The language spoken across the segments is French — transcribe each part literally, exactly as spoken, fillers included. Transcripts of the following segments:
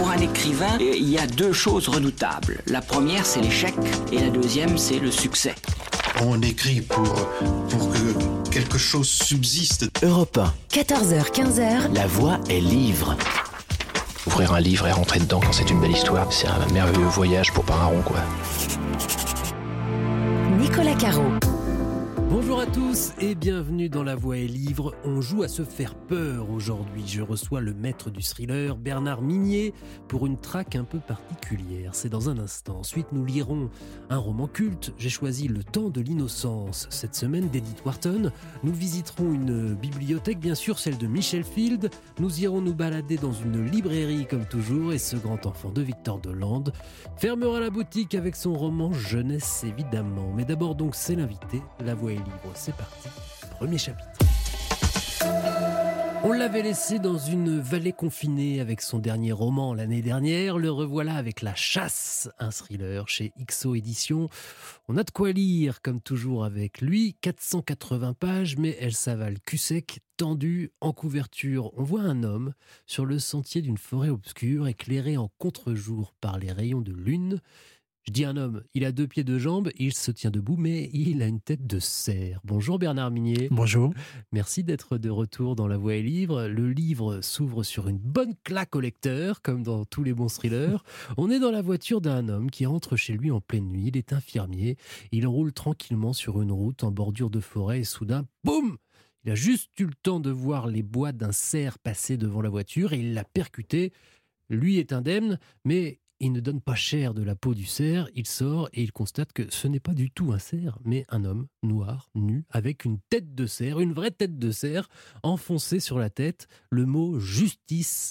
Pour un écrivain, il y a deux choses redoutables. La première, c'est l'échec, et la deuxième, c'est le succès. On écrit pour, pour que quelque chose subsiste. Europe un. quatorze heures quinze. La voix est livre. Ouvrir un livre et rentrer dedans quand c'est une belle histoire, c'est un merveilleux voyage pour pas un rond, quoi. Nicolas Caro. Bonjour à tous et bienvenue dans La Voix est livre. On joue à se faire peur aujourd'hui. Je reçois le maître du thriller, Bernard Minier, pour une traque un peu particulière. C'est dans un instant. Ensuite, nous lirons un roman culte. J'ai choisi Le temps de l'innocence. Cette semaine, d'Edith Wharton. Nous visiterons une bibliothèque, bien sûr, celle de Michel Field. Nous irons nous balader dans une librairie, comme toujours, et ce grand enfant de Victor Delande fermera la boutique avec son roman Jeunesse, évidemment. Mais d'abord, donc, c'est l'invité. La Voix est livre. C'est parti, premier chapitre. On l'avait laissé dans une vallée confinée avec son dernier roman l'année dernière. Le revoilà avec La Chasse, un thriller chez X O Éditions. On a de quoi lire, comme toujours avec lui. quatre cent quatre-vingts pages, mais elle s'avale cul sec, tendue. En couverture, on voit un homme sur le sentier d'une forêt obscure, éclairé en contre-jour par les rayons de lune. Je dis un homme, il a deux pieds, deux jambes, il se tient debout, mais il a une tête de cerf. Bonjour Bernard Minier. Bonjour. Merci d'être de retour dans La Voix est livre. Le livre s'ouvre sur une bonne claque au lecteur, comme dans tous les bons thrillers. On est dans la voiture d'un homme qui rentre chez lui en pleine nuit. Il est infirmier. Il roule tranquillement sur une route en bordure de forêt et soudain, boum ! Il a juste eu le temps de voir les bois d'un cerf passer devant la voiture et il l'a percuté. Lui est indemne, mais il ne donne pas cher de la peau du cerf, il sort et il constate que ce n'est pas du tout un cerf, mais un homme noir, nu, avec une tête de cerf, une vraie tête de cerf, enfoncée sur la tête, le mot « justice »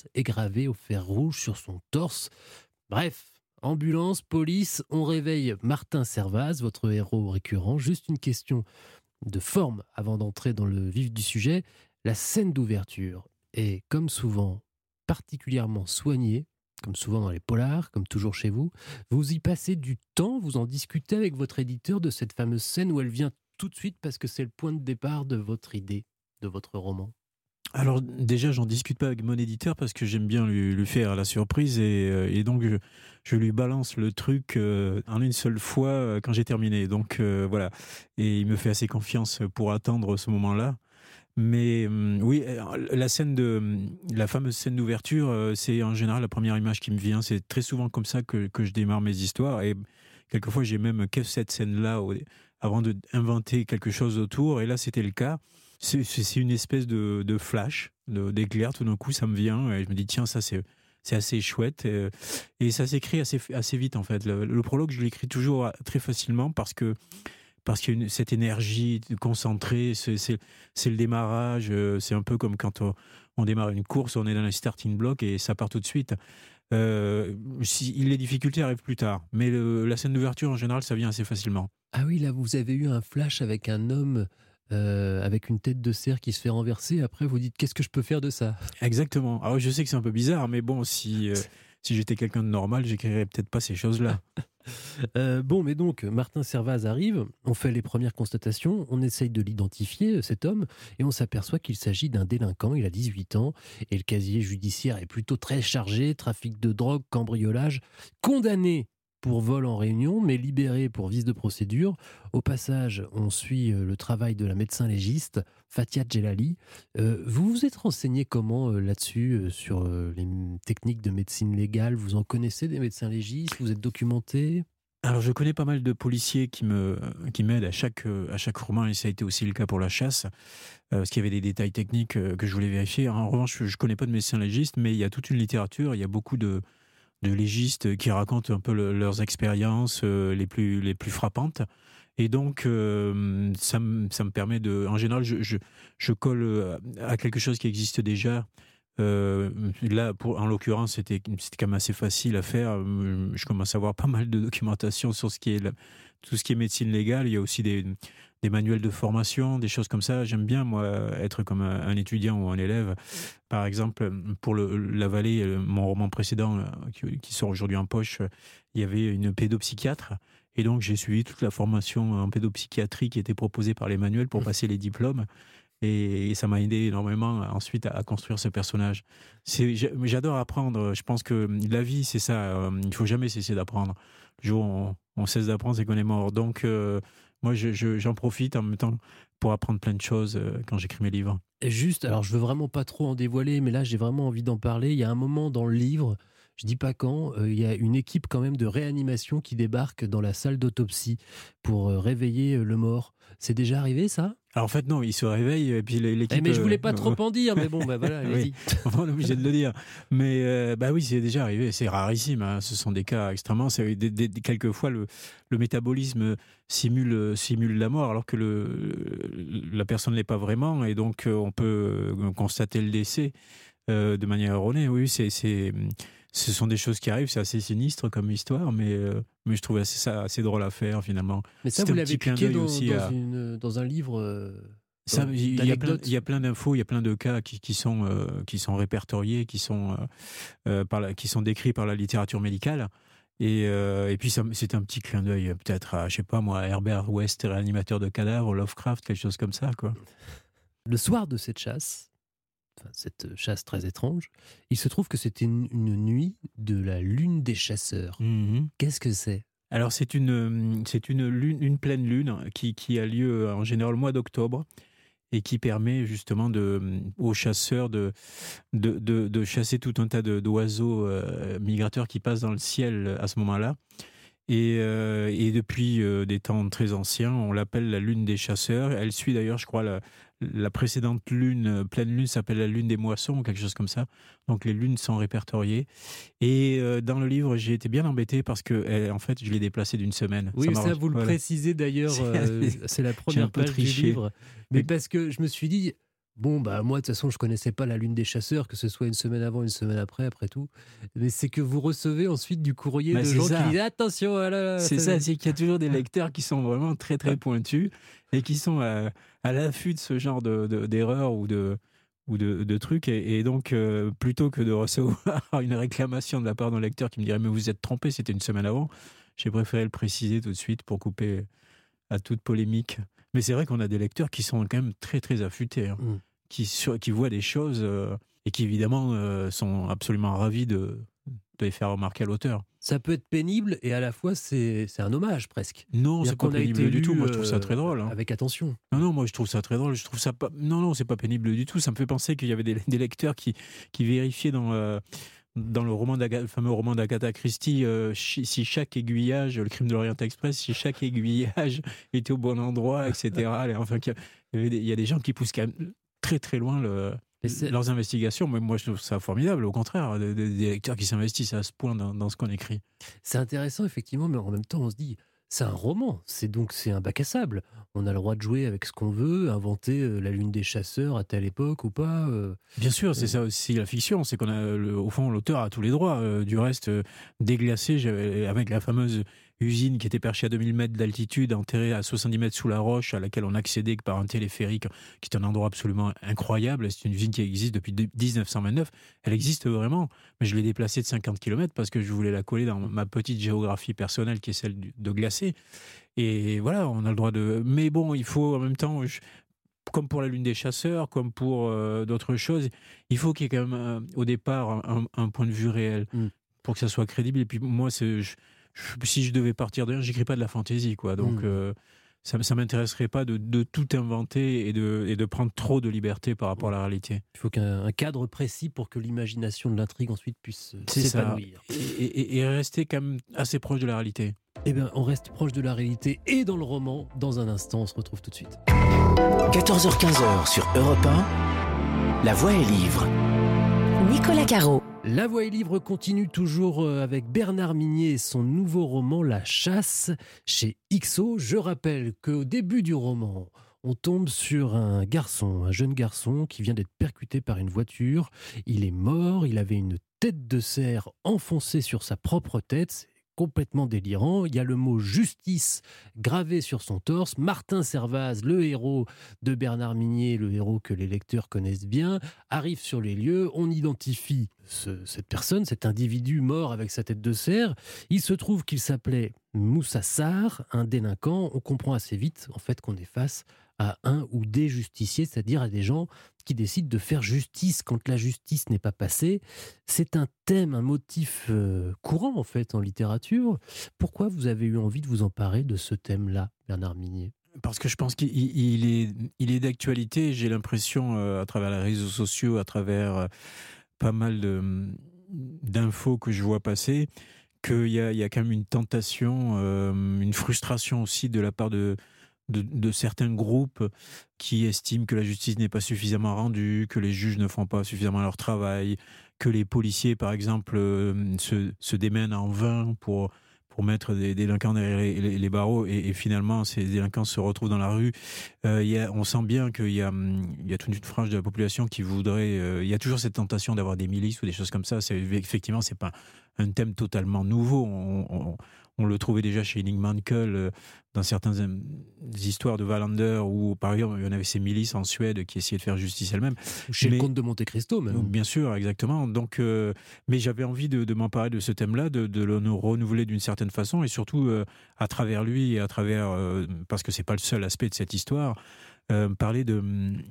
est gravé au fer rouge sur son torse. Bref, ambulance, police, on réveille Martin Servaz, votre héros récurrent. Juste une question de forme avant d'entrer dans le vif du sujet. La scène d'ouverture est, comme souvent, particulièrement soignée, comme souvent dans les polars, comme toujours chez vous. Vous y passez du temps, vous en discutez avec votre éditeur de cette fameuse scène où elle vient tout de suite parce que c'est le point de départ de votre idée, de votre roman. Alors déjà, j'en discute pas avec mon éditeur parce que j'aime bien lui, lui faire la surprise et, et donc je, je lui balance le truc euh, en une seule fois euh, quand j'ai terminé. Donc euh, voilà, et il me fait assez confiance pour attendre ce moment-là. Mais euh, oui, la scène de la fameuse scène d'ouverture, euh, c'est en général la première image qui me vient. C'est très souvent comme ça que, que je démarre mes histoires. Et quelquefois, j'ai même que cette scène-là avant d'inventer quelque chose autour. Et là, c'était le cas. C'est, c'est une espèce de, de flash, de, d'éclair. Tout d'un coup, ça me vient. Et je me dis, tiens, ça, c'est, c'est assez chouette. Et, et ça s'écrit assez, assez vite, en fait. Le, le prologue, je l'écris toujours très facilement parce que Parce qu'il y a une, cette énergie concentrée, c'est, c'est, c'est le démarrage, c'est un peu comme quand on, on démarre une course, on est dans les starting blocks et ça part tout de suite. Euh, si, les difficultés arrivent plus tard, mais le, la scène d'ouverture, en général, ça vient assez facilement. Ah oui, là, vous avez eu un flash avec un homme euh, avec une tête de cerf qui se fait renverser. Après, vous dites, qu'est-ce que je peux faire de ça ? Exactement. Alors, je sais que c'est un peu bizarre, mais bon, si, euh, si j'étais quelqu'un de normal, j'écrirais peut-être pas ces choses-là. Euh, bon, mais donc, Martin Servaz arrive, on fait les premières constatations, on essaye de l'identifier, cet homme, et on s'aperçoit qu'il s'agit d'un délinquant, il a dix-huit ans, et le casier judiciaire est plutôt très chargé, trafic de drogue, cambriolage, condamné pour vol en réunion, mais libéré pour vice de procédure. Au passage, on suit le travail de la médecin légiste, Fatia Djellali. Euh, vous vous êtes renseigné comment euh, là-dessus, euh, sur euh, les techniques de médecine légale ? Vous en connaissez des médecins légistes ? Vous êtes documenté ? Alors, je connais pas mal de policiers qui, me, qui m'aident à chaque, à chaque roman, et ça a été aussi le cas pour La Chasse, euh, parce qu'il y avait des détails techniques euh, que je voulais vérifier. En revanche, je ne connais pas de médecins légistes, mais il y a toute une littérature, il y a beaucoup de, de légistes qui racontent un peu le, leurs expériences euh, les, plus, les plus frappantes. Et donc, euh, ça, me, ça me permet de... En général, je, je, je colle à quelque chose qui existe déjà. Euh, là, pour, en l'occurrence, c'était, c'était quand même assez facile à faire. Je commence à avoir pas mal de documentation sur ce qui est la, tout ce qui est médecine légale. Il y a aussi des, des manuels de formation, des choses comme ça. J'aime bien, moi, être comme un, un étudiant ou un élève. Par exemple, pour le, La Vallée, mon roman précédent, qui, qui sort aujourd'hui en poche, il y avait une pédopsychiatre. Et donc, j'ai suivi toute la formation en pédopsychiatrie qui était proposée par les manuels pour passer les diplômes. Et, et ça m'a aidé énormément ensuite à, à construire ce personnage. C'est, j'adore apprendre. Je pense que la vie, c'est ça. Il ne faut jamais cesser d'apprendre. Le jour où on, on cesse d'apprendre, c'est qu'on est mort. Donc, euh, moi, je, je, j'en profite en même temps pour apprendre plein de choses euh, quand j'écris mes livres. Et juste, alors je veux vraiment pas trop en dévoiler, mais là j'ai vraiment envie d'en parler. Il y a un moment dans le livre, je dis pas quand, euh, il y a une équipe quand même de réanimation qui débarque dans la salle d'autopsie pour euh, réveiller euh, le mort. C'est déjà arrivé ça ? Alors en fait non, il se réveille et puis l'équipe. Eh mais je voulais pas euh, trop en dire, mais bon, bah voilà, allez-y. Oui, on est obligé de le dire. Mais euh, bah oui, c'est déjà arrivé, c'est rarissime. Hein. Ce sont des cas extrêmement. C'est des, des, des, quelquefois le, le métabolisme simule simule la mort, alors que le, la personne ne l'est pas vraiment, et donc on peut constater le décès euh, de manière erronée. Oui, c'est c'est ce sont des choses qui arrivent, c'est assez sinistre comme histoire, mais, euh, mais je trouvais assez, ça assez drôle à faire finalement. Mais ça, c'est vous l'avez piqué dans, aussi dans, à... une, dans un livre euh, ça, dans, il, y a plein, il y a plein d'infos, il y a plein de cas qui, qui, sont, euh, qui sont répertoriés, qui sont, euh, euh, par la, qui sont décrits par la littérature médicale. Et, euh, et puis ça, c'est un petit clin d'œil peut-être à, je sais pas moi, Herbert West, réanimateur de cadavres, Lovecraft, quelque chose comme ça, quoi. Le soir de cette chasse, enfin, cette chasse très étrange, il se trouve que c'était une, une nuit de la lune des chasseurs. Mm-hmm. Qu'est-ce que c'est ? Alors c'est une, c'est une, lune, une pleine lune qui, qui a lieu en général au mois d'octobre et qui permet justement de, aux chasseurs de, de, de, de chasser tout un tas de, d'oiseaux euh, migrateurs qui passent dans le ciel à ce moment-là. Et, euh, et depuis euh, des temps très anciens, on l'appelle la lune des chasseurs. Elle suit d'ailleurs, je crois, la, la précédente lune, pleine lune, s'appelle la lune des moissons ou quelque chose comme ça. Donc les lunes sont répertoriées. Et euh, dans le livre, j'ai été bien embêté parce que, elle, en fait, je l'ai déplacée d'une semaine. Oui, ça, ça vous le voilà. précisez d'ailleurs, euh, c'est la première page du livre. Mais oui. Parce que je me suis dit... Bon, bah moi, de toute façon, je connaissais pas la lune des chasseurs, que ce soit une semaine avant, une semaine après, après tout. Mais c'est que vous recevez ensuite du courrier bah, de gens ça. qui disent « Attention !» ah là là, C'est ça, c'est qu'il y a toujours des lecteurs qui sont vraiment très, très pointus et qui sont à, à l'affût de ce genre de, de, d'erreurs ou de, ou de, de trucs. Et, et donc, euh, plutôt que de recevoir une réclamation de la part d'un lecteur qui me dirait « Mais vous êtes trompé, c'était une semaine avant », j'ai préféré le préciser tout de suite pour couper à toute polémique. Mais c'est vrai qu'on a des lecteurs qui sont quand même très, très affûtés, hein, mmh. qui, sur, qui voient des choses euh, et qui, évidemment, euh, sont absolument ravis de, de les faire remarquer à l'auteur. Ça peut être pénible et à la fois, c'est, c'est un hommage, presque. Non, c'est pas pénible du tout. Moi, je trouve ça très drôle. Hein. Avec attention. Non, non, moi, je trouve ça très drôle. Je trouve ça pas... Non, non, c'est pas pénible du tout. Ça me fait penser qu'il y avait des, des lecteurs qui, qui vérifiaient dans... Euh, dans le, roman le fameux roman d'Agatha Christie, euh, si chaque aiguillage, le crime de l'Orient Express, si chaque aiguillage était au bon endroit, et cetera. Enfin, il y, avait des, il y a des gens qui poussent quand même très très loin le, leurs investigations. Mais moi, je trouve ça formidable. Au contraire, des, des lecteurs qui s'investissent à ce point dans, dans ce qu'on écrit. C'est intéressant, effectivement, mais en même temps, on se dit... C'est un roman, c'est donc c'est un bac à sable. On a le droit de jouer avec ce qu'on veut, inventer euh, la lune des chasseurs à telle époque ou pas. Euh, Bien sûr, c'est euh... ça aussi la fiction, c'est qu'on a, le, au fond, l'auteur a tous les droits. Euh, du reste, euh, Déglaçé, j'avais, avec la fameuse usine qui était perchée à deux mille mètres d'altitude, enterrée à soixante-dix mètres sous la roche, à laquelle on accédait que par un téléphérique, qui est un endroit absolument incroyable. C'est une usine qui existe depuis dix-neuf cent vingt-neuf. Elle existe vraiment, mais je l'ai déplacée de cinquante kilomètres parce que je voulais la coller dans ma petite géographie personnelle qui est celle de Glacé. Et voilà, on a le droit de... Mais bon, il faut en même temps... Je... Comme pour la lune des chasseurs, comme pour euh, d'autres choses, il faut qu'il y ait quand même, euh, au départ, un, un point de vue réel mm. pour que ça soit crédible. Et puis moi, c'est... Je... si je devais partir de rien, j'écris pas de la fantaisie, quoi. Donc, mmh. euh, ça, ça m'intéresserait pas de, de tout inventer et de, et de prendre trop de liberté par rapport à la réalité. Il faut qu'un un cadre précis pour que l'imagination de l'intrigue ensuite puisse C'est s'épanouir. Ça. Et, et, et rester quand même assez proche de la réalité. Eh bien, on reste proche de la réalité et dans le roman. Dans un instant, on se retrouve tout de suite. quatorze heures quinze sur Europe un, La Voix est livre. Nicolas Caro. La Voix est livre continue toujours avec Bernard Minier et son nouveau roman La Chasse chez X O. Je rappelle qu'au début du roman, on tombe sur un garçon, un jeune garçon qui vient d'être percuté par une voiture. Il est mort, il avait une tête de cerf enfoncée sur sa propre tête. C'est complètement délirant. Il y a le mot justice gravé sur son torse. Martin Servaz, le héros de Bernard Minier, le héros que les lecteurs connaissent bien, arrive sur les lieux. On identifie ce, cette personne, cet individu mort avec sa tête de cerf. Il se trouve qu'il s'appelait Moussa Sarr, un délinquant. On comprend assez vite en fait qu'on est face à un ou des justiciers, c'est-à-dire à des gens qui décident de faire justice quand la justice n'est pas passée. C'est un thème, un motif euh, courant en fait en littérature. Pourquoi vous avez eu envie de vous emparer de ce thème-là, Bernard Minier ? Parce que je pense qu'il il est, il est d'actualité. J'ai l'impression, euh, à travers les réseaux sociaux, à travers euh, pas mal de, d'infos que je vois passer, qu'il y a, il y a quand même une tentation, euh, une frustration aussi de la part de, de, de certains groupes qui estiment que la justice n'est pas suffisamment rendue, que les juges ne font pas suffisamment leur travail, que les policiers, par exemple, euh, se, se démènent en vain pour... pour mettre des délinquants derrière les, les, les barreaux et, et finalement ces délinquants se retrouvent dans la rue. Euh, y a, on sent bien qu'il y a, il y a toute une frange de la population qui voudrait... Euh, il y a toujours cette tentation d'avoir des milices ou des choses comme ça. C'est, effectivement, c'est pas un thème totalement nouveau. On, on, on le trouvait déjà chez Henning Mankell euh, dans certaines histoires de Wallander où, par exemple, il y en avait ces milices en Suède qui essayaient de faire justice elles-mêmes. Chez mais, le comte de Monte Cristo, même. Bien sûr, exactement. Donc, euh, mais j'avais envie de, de m'emparer de ce thème-là, de, de le renouveler d'une certaine façon, et surtout euh, à travers lui et à travers, euh, parce que c'est pas le seul aspect de cette histoire, euh, parler de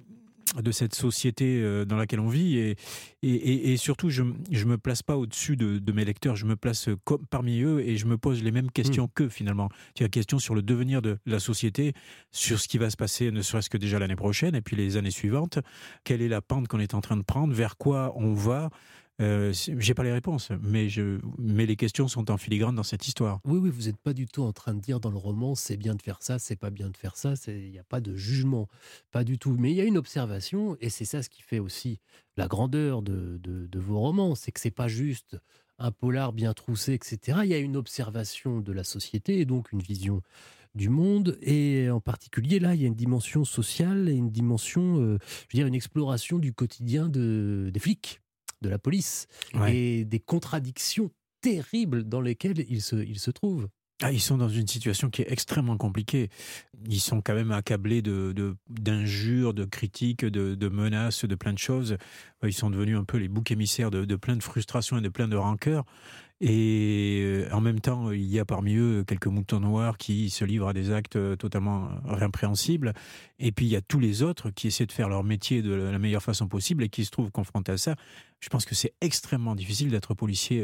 de cette société dans laquelle on vit et, et, et surtout je ne me place pas au-dessus de, de mes lecteurs, je me place comme parmi eux et je me pose les mêmes questions mmh. qu'eux finalement. Il y a une question sur le devenir de la société, sur ce qui va se passer ne serait-ce que déjà l'année prochaine et puis les années suivantes, quelle est la pente qu'on est en train de prendre, vers quoi on va. Euh, j'ai pas les réponses, mais, je, mais les questions sont en filigrane dans cette histoire. Oui, oui, vous n'êtes pas du tout en train de dire dans le roman c'est bien de faire ça, c'est pas bien de faire ça, il n'y a pas de jugement, pas du tout. Mais il y a une observation, et c'est ça ce qui fait aussi la grandeur de, de, de vos romans, c'est que c'est pas juste un polar bien troussé, et cetera. Il y a une observation de la société, et donc une vision du monde, et en particulier là, il y a une dimension sociale et une dimension, euh, je veux dire, une exploration du quotidien de, des flics, de la police, ouais. et des contradictions terribles dans lesquelles ils se, ils se trouvent. Ah, ils sont dans une situation qui est extrêmement compliquée. Ils sont quand même accablés de, de, d'injures, de critiques, de, de menaces, de plein de choses. Ils sont devenus un peu les boucs émissaires de, de plein de frustrations et de plein de rancœurs. Et en même temps, il y a parmi eux quelques moutons noirs qui se livrent à des actes totalement répréhensibles. Et puis il y a tous les autres qui essaient de faire leur métier de la meilleure façon possible et qui se trouvent confrontés à ça. Je pense que c'est extrêmement difficile d'être policier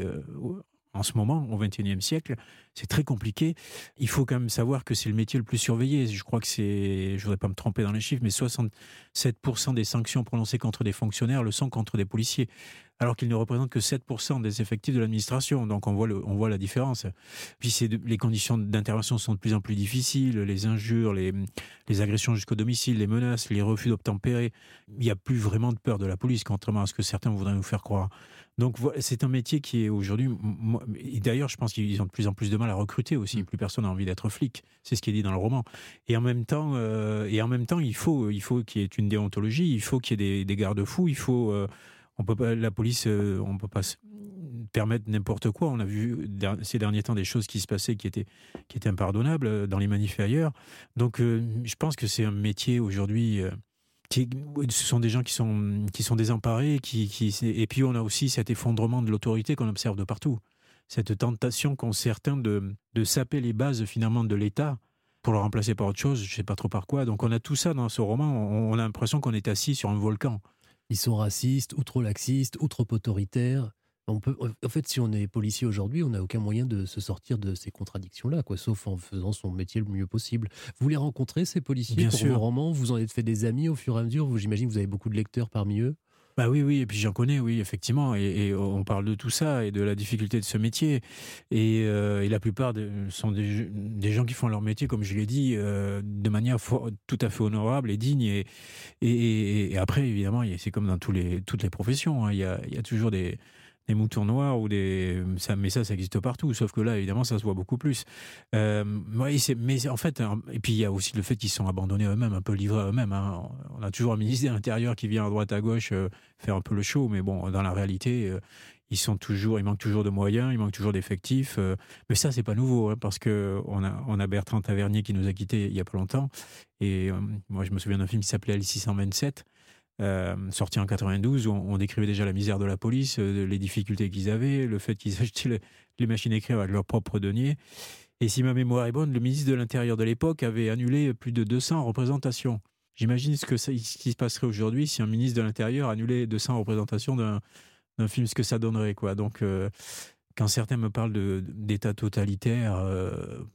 en ce moment, au vingt et unième siècle. C'est très compliqué. Il faut quand même savoir que c'est le métier le plus surveillé. Je crois que c'est, je ne voudrais pas me tromper dans les chiffres, mais soixante-sept pour cent des sanctions prononcées contre des fonctionnaires le sont contre des policiers, alors qu'ils ne représentent que sept pour cent des effectifs de l'administration. Donc on voit, le, on voit la différence. Puis c'est de, les conditions d'intervention sont de plus en plus difficiles, les injures, les, les agressions jusqu'au domicile, les menaces, les refus d'obtempérer. Il n'y a plus vraiment de peur de la police, contrairement à ce que certains voudraient nous faire croire. Donc c'est un métier qui est aujourd'hui... Et d'ailleurs, je pense qu'ils ont de plus en plus de mal à recruter aussi. Plus personne n'a envie d'être flic. C'est ce qui est dit dans le roman. Et en même temps, euh, et en même temps il faut, il faut qu'il y ait une déontologie, il faut qu'il y ait des, des garde-fous, il faut... Euh, on peut pas, la police, euh, on ne peut pas se permettre n'importe quoi. On a vu ces derniers temps des choses qui se passaient qui étaient, qui étaient impardonnables dans les manifs et ailleurs. Donc euh, je pense que c'est un métier aujourd'hui... Euh, Qui, ce sont des gens qui sont, qui sont désemparés, qui, qui, et puis on a aussi cet effondrement de l'autorité qu'on observe de partout. Cette tentation qu'ont certains de, de saper les bases finalement de l'État pour le remplacer par autre chose, je ne sais pas trop par quoi. Donc on a tout ça dans ce roman, on, on a l'impression qu'on est assis sur un volcan. Ils sont racistes, ou trop laxistes, ou trop autoritaires. On peut, en fait, si on est policier aujourd'hui, on n'a aucun moyen de se sortir de ces contradictions-là, quoi, sauf en faisant son métier le mieux possible. Vous les rencontrez, ces policiers, Bien pour sûr. vos romans? Vous en êtes fait des amis au fur et à mesure? Vous, j'imagine que vous avez beaucoup de lecteurs parmi eux. Bah oui, oui, et puis j'en connais, oui, effectivement, et, et on parle de tout ça et de la difficulté de ce métier. Et, euh, et la plupart de, sont des, des gens qui font leur métier, comme je l'ai dit, euh, de manière for, tout à fait honorable et digne. Et, et, et après, évidemment, c'est comme dans tous les, toutes les professions, hein, il y a, il y a toujours des... des moutons noirs ou des ça, mais ça ça existe partout, sauf que là évidemment ça se voit beaucoup plus. Euh, ouais, c'est, mais en fait, et puis il y a aussi le fait qu'ils sont abandonnés à eux-mêmes, un peu livrés à eux-mêmes, hein. On a toujours un ministre de l'Intérieur qui vient à droite à gauche euh, faire un peu le show, mais bon, dans la réalité euh, ils sont toujours, il manque toujours de moyens, il manque toujours d'effectifs, euh, mais ça c'est pas nouveau, hein, parce que on a on a Bertrand Tavernier qui nous a quittés il y a pas longtemps, et euh, moi je me souviens d'un film qui s'appelait L six cent vingt-sept. Euh, sorti en quatre-vingt-douze, où on, on décrivait déjà la misère de la police, euh, les difficultés qu'ils avaient, le fait qu'ils achetaient le, les machines à écrire avec leurs propres deniers. Et si ma mémoire est bonne, le ministre de l'Intérieur de l'époque avait annulé plus de deux cents représentations J'imagine ce, que ça, ce qui se passerait aujourd'hui si un ministre de l'Intérieur annulait deux cents représentations d'un, d'un film, ce que ça donnerait, quoi. Donc, euh, quand certains me parlent de, d'état totalitaire, euh,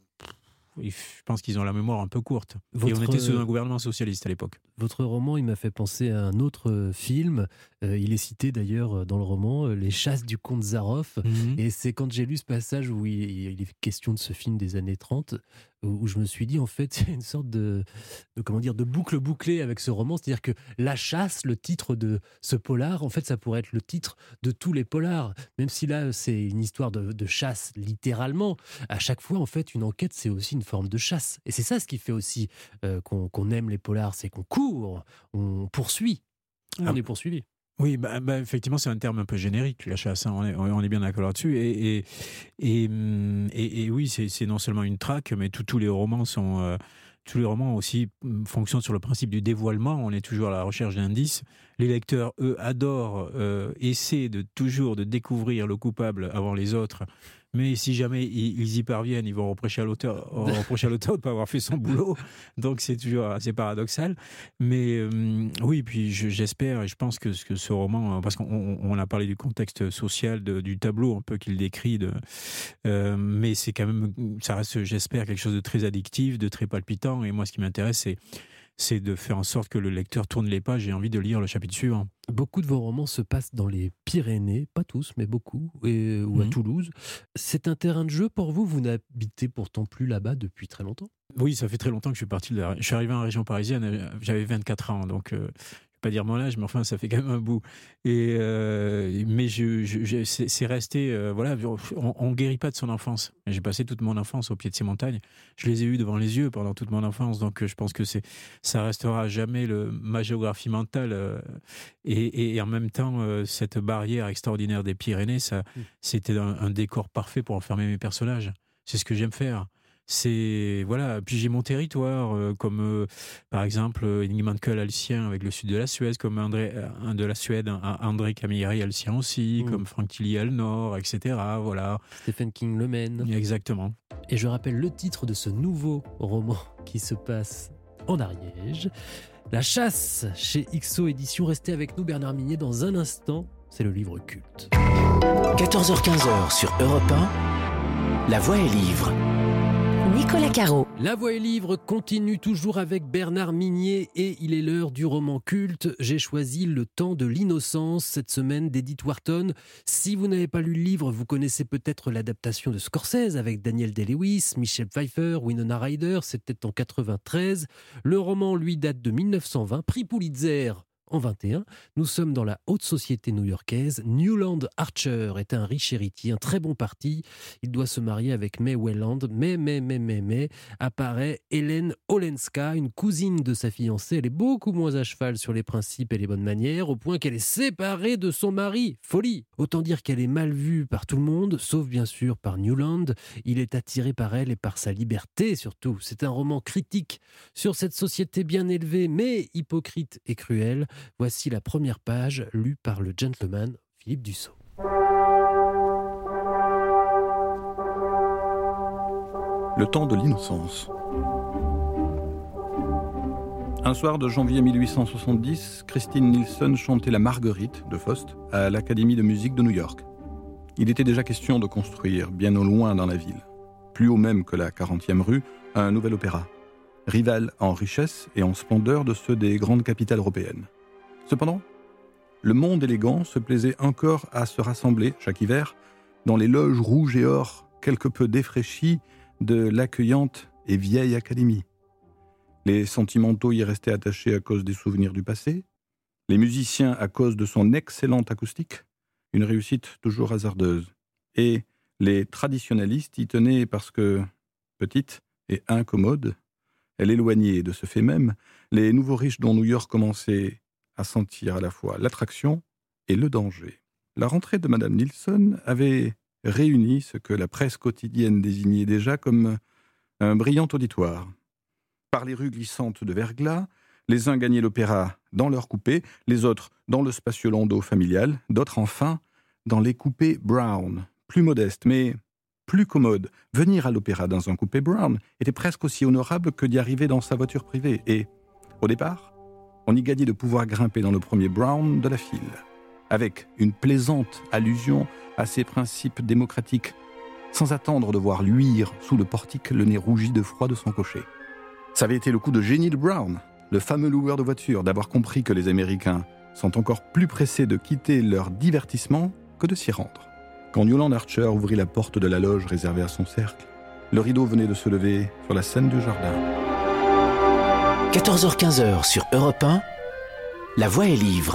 je pense qu'ils ont la mémoire un peu courte. Votre, et on était sous un gouvernement socialiste à l'époque. Votre roman, il m'a fait penser à un autre film. Euh, il est cité d'ailleurs dans le roman, Les chasses du comte Zaroff. Mm-hmm. Et c'est quand j'ai lu ce passage où il, il est question de ce film des années trente, où je me suis dit, en fait, il y a une sorte de, de, comment dire, de boucle bouclée avec ce roman. C'est-à-dire que La chasse, le titre de ce polar, en fait, ça pourrait être le titre de tous les polars. Même si là, c'est une histoire de, de chasse, littéralement. À chaque fois, en fait, une enquête, c'est aussi une forme de chasse. Et c'est ça ce qui fait aussi euh, qu'on, qu'on aime les polars, c'est qu'on court, on poursuit, on ah. est poursuivi. Oui, bah, bah, effectivement, c'est un terme un peu générique, la chasse, hein, on, est, on est bien d'accord là-dessus. Et, et, et, et, et oui, c'est, c'est non seulement une traque, mais tous les romans sont... Euh, tous les romans aussi fonctionnent sur le principe du dévoilement. On est toujours à la recherche d'indices. Les lecteurs, eux, adorent, euh, essaient de, toujours de découvrir le coupable avant les autres. Mais si jamais ils y parviennent, ils vont reprocher à l'auteur, reprocher à l'auteur de ne pas avoir fait son boulot. Donc c'est toujours assez paradoxal. Mais euh, oui, puis je, j'espère et je pense que, que ce roman, parce qu'on on a parlé du contexte social, de, du tableau un peu qu'il décrit, de, euh, mais c'est quand même, ça reste, j'espère, quelque chose de très addictif, de très palpitant. Et moi, ce qui m'intéresse, c'est c'est de faire en sorte que le lecteur tourne les pages et ait envie de lire le chapitre suivant. Beaucoup de vos romans se passent dans les Pyrénées, pas tous, mais beaucoup, et, ou à mmh. Toulouse. C'est un terrain de jeu pour vous? Vous n'habitez pourtant plus là-bas depuis très longtemps? Oui, ça fait très longtemps que je suis parti de la... Je suis arrivé en région parisienne, j'avais vingt-quatre ans, donc... Euh... pas dire mon âge, mais enfin ça fait quand même un bout. Et euh, mais je, je, je c'est, c'est resté, euh, voilà, on, on guérit pas de son enfance. J'ai passé toute mon enfance au pied de ces montagnes. Je les ai eues devant les yeux pendant toute mon enfance, donc je pense que c'est, ça restera jamais le, ma géographie mentale. Euh, et, et en même temps, euh, cette barrière extraordinaire des Pyrénées, ça, mmh. c'était un, un décor parfait pour enfermer mes personnages. C'est ce que j'aime faire. C'est voilà. Puis j'ai mon territoire, euh, comme euh, par exemple Ingmankel alsien avec le sud de la Suède, comme André euh, de la Suède, André Camilleri alsien aussi, mmh. comme Frank Tilly à le nord, et cetera. Voilà. Stephen King le Maine. Exactement. Et je rappelle le titre de ce nouveau roman qui se passe en Ariège, La chasse, chez X O Éditions. Restez avec nous, Bernard Minier, dans un instant. C'est le livre culte. quatorze heures quinze sur Europe un, La Voix est livre. Nicolas Caro. La Voix est livre continue toujours avec Bernard Minier et il est l'heure du roman culte. J'ai choisi Le temps de l'innocence cette semaine d'Edith Wharton. Si vous n'avez pas lu le livre, vous connaissez peut-être l'adaptation de Scorsese avec Daniel Day-Lewis, Michelle Pfeiffer, Winona Ryder, c'était en quatre-vingt-treize. Le roman, lui, date de mille neuf cent vingt, prix Pulitzer en vingt et un. Nous sommes dans la haute société new-yorkaise. Newland Archer est un riche héritier, un très bon parti. Il doit se marier avec May Welland. Mais, mais, mais, mais, mais, apparaît Hélène Olenska, une cousine de sa fiancée. Elle est beaucoup moins à cheval sur les principes et les bonnes manières, au point qu'elle est séparée de son mari. Folie! Autant dire qu'elle est mal vue par tout le monde, sauf bien sûr par Newland. Il est attiré par elle et par sa liberté surtout. C'est un roman critique sur cette société bien élevée, mais hypocrite et cruelle. Voici la première page, lue par le gentleman Philippe Dussault. Le temps de l'innocence. Un soir de janvier mille huit cent soixante-dix, Christine Nilsson chantait la Marguerite de Faust à l'Académie de musique de New York. Il était déjà question de construire, bien au loin dans la ville, plus haut même que la quarantième rue, un nouvel opéra, rival en richesse et en splendeur de ceux des grandes capitales européennes. Cependant, le monde élégant se plaisait encore à se rassembler, chaque hiver, dans les loges rouges et or, quelque peu défraîchies de l'accueillante et vieille académie. Les sentimentaux y restaient attachés à cause des souvenirs du passé, les musiciens à cause de son excellente acoustique, une réussite toujours hasardeuse, et les traditionnalistes y tenaient parce que, petite et incommode, elle éloignait de ce fait même les nouveaux riches dont New York commençait à sentir à la fois l'attraction et le danger. La rentrée de Madame Nilsson avait réuni ce que la presse quotidienne désignait déjà comme un brillant auditoire. Par les rues glissantes de verglas, les uns gagnaient l'opéra dans leur coupé, les autres dans le spacieux landau familial, d'autres enfin dans les coupés Brown, plus modestes mais plus commodes. Venir à l'opéra dans un coupé Brown était presque aussi honorable que d'y arriver dans sa voiture privée. Et, au départ, On y gagnait de pouvoir grimper dans le premier Brown de la file, avec une plaisante allusion à ses principes démocratiques, sans attendre de voir luire sous le portique le nez rougi de froid de son cocher. Ça avait été le coup de génie de Brown, le fameux loueur de voitures, d'avoir compris que les Américains sont encore plus pressés de quitter leur divertissement que de s'y rendre. Quand Newland Archer ouvrit la porte de la loge réservée à son cercle, le rideau venait de se lever sur la scène du jardin. quatorze heures quinze sur Europe un, La Voix est livre.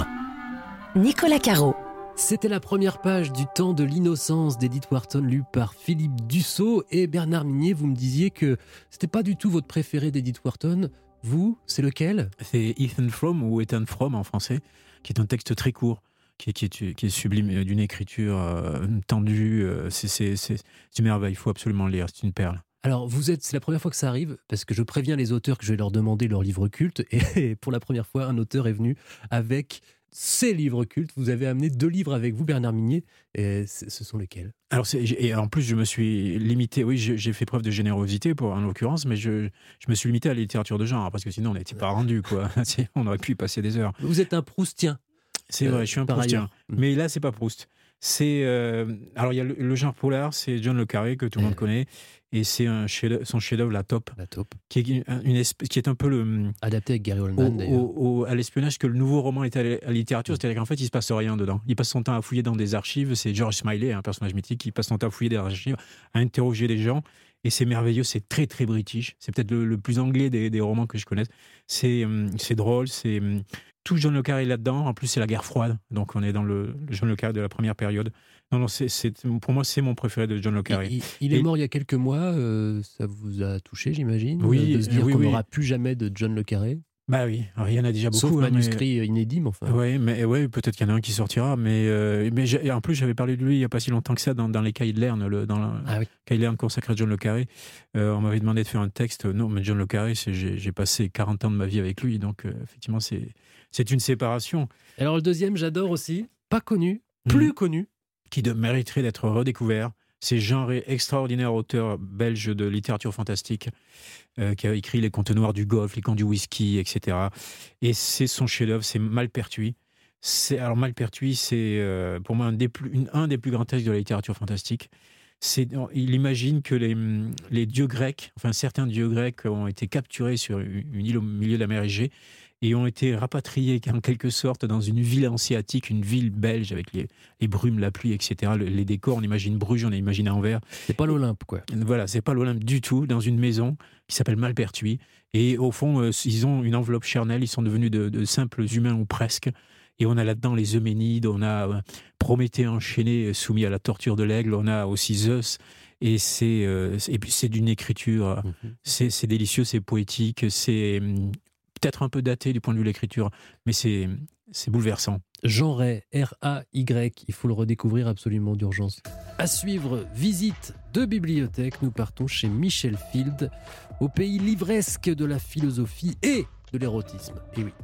Nicolas Caro. C'était la première page du Temps de l'innocence d'Edith Wharton, lue par Philippe Dussault. Et Bernard Minier, vous me disiez que c'était pas du tout votre préféré d'Edith Wharton. Vous, c'est lequel ? C'est Ethan Frome, ou Ethan Frome en français, qui est un texte très court, qui est, qui est, qui est sublime, d'une écriture euh, tendue. Euh, c'est, c'est, c'est, c'est une merveille, il faut absolument le lire, c'est une perle. Alors, vous êtes, c'est la première fois que ça arrive, parce que je préviens les auteurs que je vais leur demander leur livre culte, et pour la première fois, un auteur est venu avec ses livres cultes. Vous avez amené deux livres avec vous, Bernard Minier, et ce sont lesquels ? Alors, c'est, et en plus, je me suis limité, oui, j'ai, j'ai fait preuve de générosité, pour, en l'occurrence, mais je, je me suis limité à la littérature de genre, parce que sinon, on n'était pas rendu, quoi. On aurait pu y passer des heures. Vous êtes un Proustien. C'est vrai, euh, je suis un Proustien. Ailleurs. Mais là, c'est pas Proust. C'est, euh, alors, il y a le, le genre polar, c'est John le Carré, que tout le monde connaît, et c'est un chef, son chef-d'œuvre, La Taupe, La Taupe. Qui, est une, une espèce, qui est un peu le. Adapté avec Gary Oldman, au, d'ailleurs. Au, au, à l'espionnage que le nouveau roman est à la, à la littérature, mmh. c'est-à-dire qu'en fait, il ne se passe rien dedans. Il passe son temps à fouiller dans des archives. C'est George Smiley, un personnage mythique, qui passe son temps à fouiller des archives, à interroger des gens. Et c'est merveilleux, c'est très, très british. C'est peut-être le, le plus anglais des, des romans que je connaisse. C'est, c'est drôle, c'est. Tout John le Carré là-dedans. En plus, c'est la guerre froide. Donc, on est dans le, le John le Carré de la première période. Non, non, c'est, c'est, pour moi, c'est mon préféré de John le Carré. Il, il est Et... mort il y a quelques mois. Euh, ça vous a touché, j'imagine, oui, de se dire oui, qu'on oui. n'aura plus jamais de John le Carré. Bah oui, alors, il y en a déjà beaucoup. Sauf hein, manuscrit mais... inédit, mais enfin. Oui, mais ouais, peut-être qu'il y en a un qui sortira. Mais, euh, mais j'ai, en plus, j'avais parlé de lui il n'y a pas si longtemps que ça dans, dans les Cahiers de Lerne, le, dans le ah, oui. Cahiers de Lerne consacré à John le Carré. Euh, on m'avait demandé de faire un texte. Non, mais John le Carré, c'est, j'ai, j'ai passé quarante ans de ma vie avec lui. Donc, euh, effectivement, c'est, c'est une séparation. Alors, le deuxième, j'adore aussi. Pas connu, plus mmh. connu. Qui de, mériterait d'être redécouvert. C'est Jean Rey, extraordinaire auteur belge de littérature fantastique, euh, qui a écrit Les Contes noirs du Golfe, Les Camps du whisky, et cetera. Et c'est son chef-d'œuvre, c'est Malpertuis. C'est, alors Malpertuis, c'est euh, pour moi un des, plus, une, un des plus grands textes de la littérature fantastique. C'est, il imagine que les, les dieux grecs, enfin certains dieux grecs ont été capturés sur une île au milieu de la mer Égée et ont été rapatriés en quelque sorte dans une ville hanséatique, une ville belge avec les, les brumes, la pluie, et cetera. Le, les décors, on imagine Bruges, on imagine Anvers. C'est pas l'Olympe, quoi. Voilà, c'est pas l'Olympe du tout, dans une maison qui s'appelle Malpertuis. Et au fond, euh, ils ont une enveloppe charnelle, ils sont devenus de, de simples humains ou presque. Et on a là-dedans les Euménides, on a euh, Prométhée enchaîné, soumis à la torture de l'aigle, on a aussi Zeus. Et c'est, euh, et puis c'est d'une écriture, mm-hmm. c'est, c'est délicieux, c'est poétique, c'est peut-être un peu daté du point de vue de l'écriture, mais c'est, c'est bouleversant. Jean Rey, R A Y, il faut le redécouvrir absolument d'urgence. À suivre, visite de bibliothèque, nous partons chez Michel Field, au pays livresque de la philosophie et de l'érotisme. Et oui.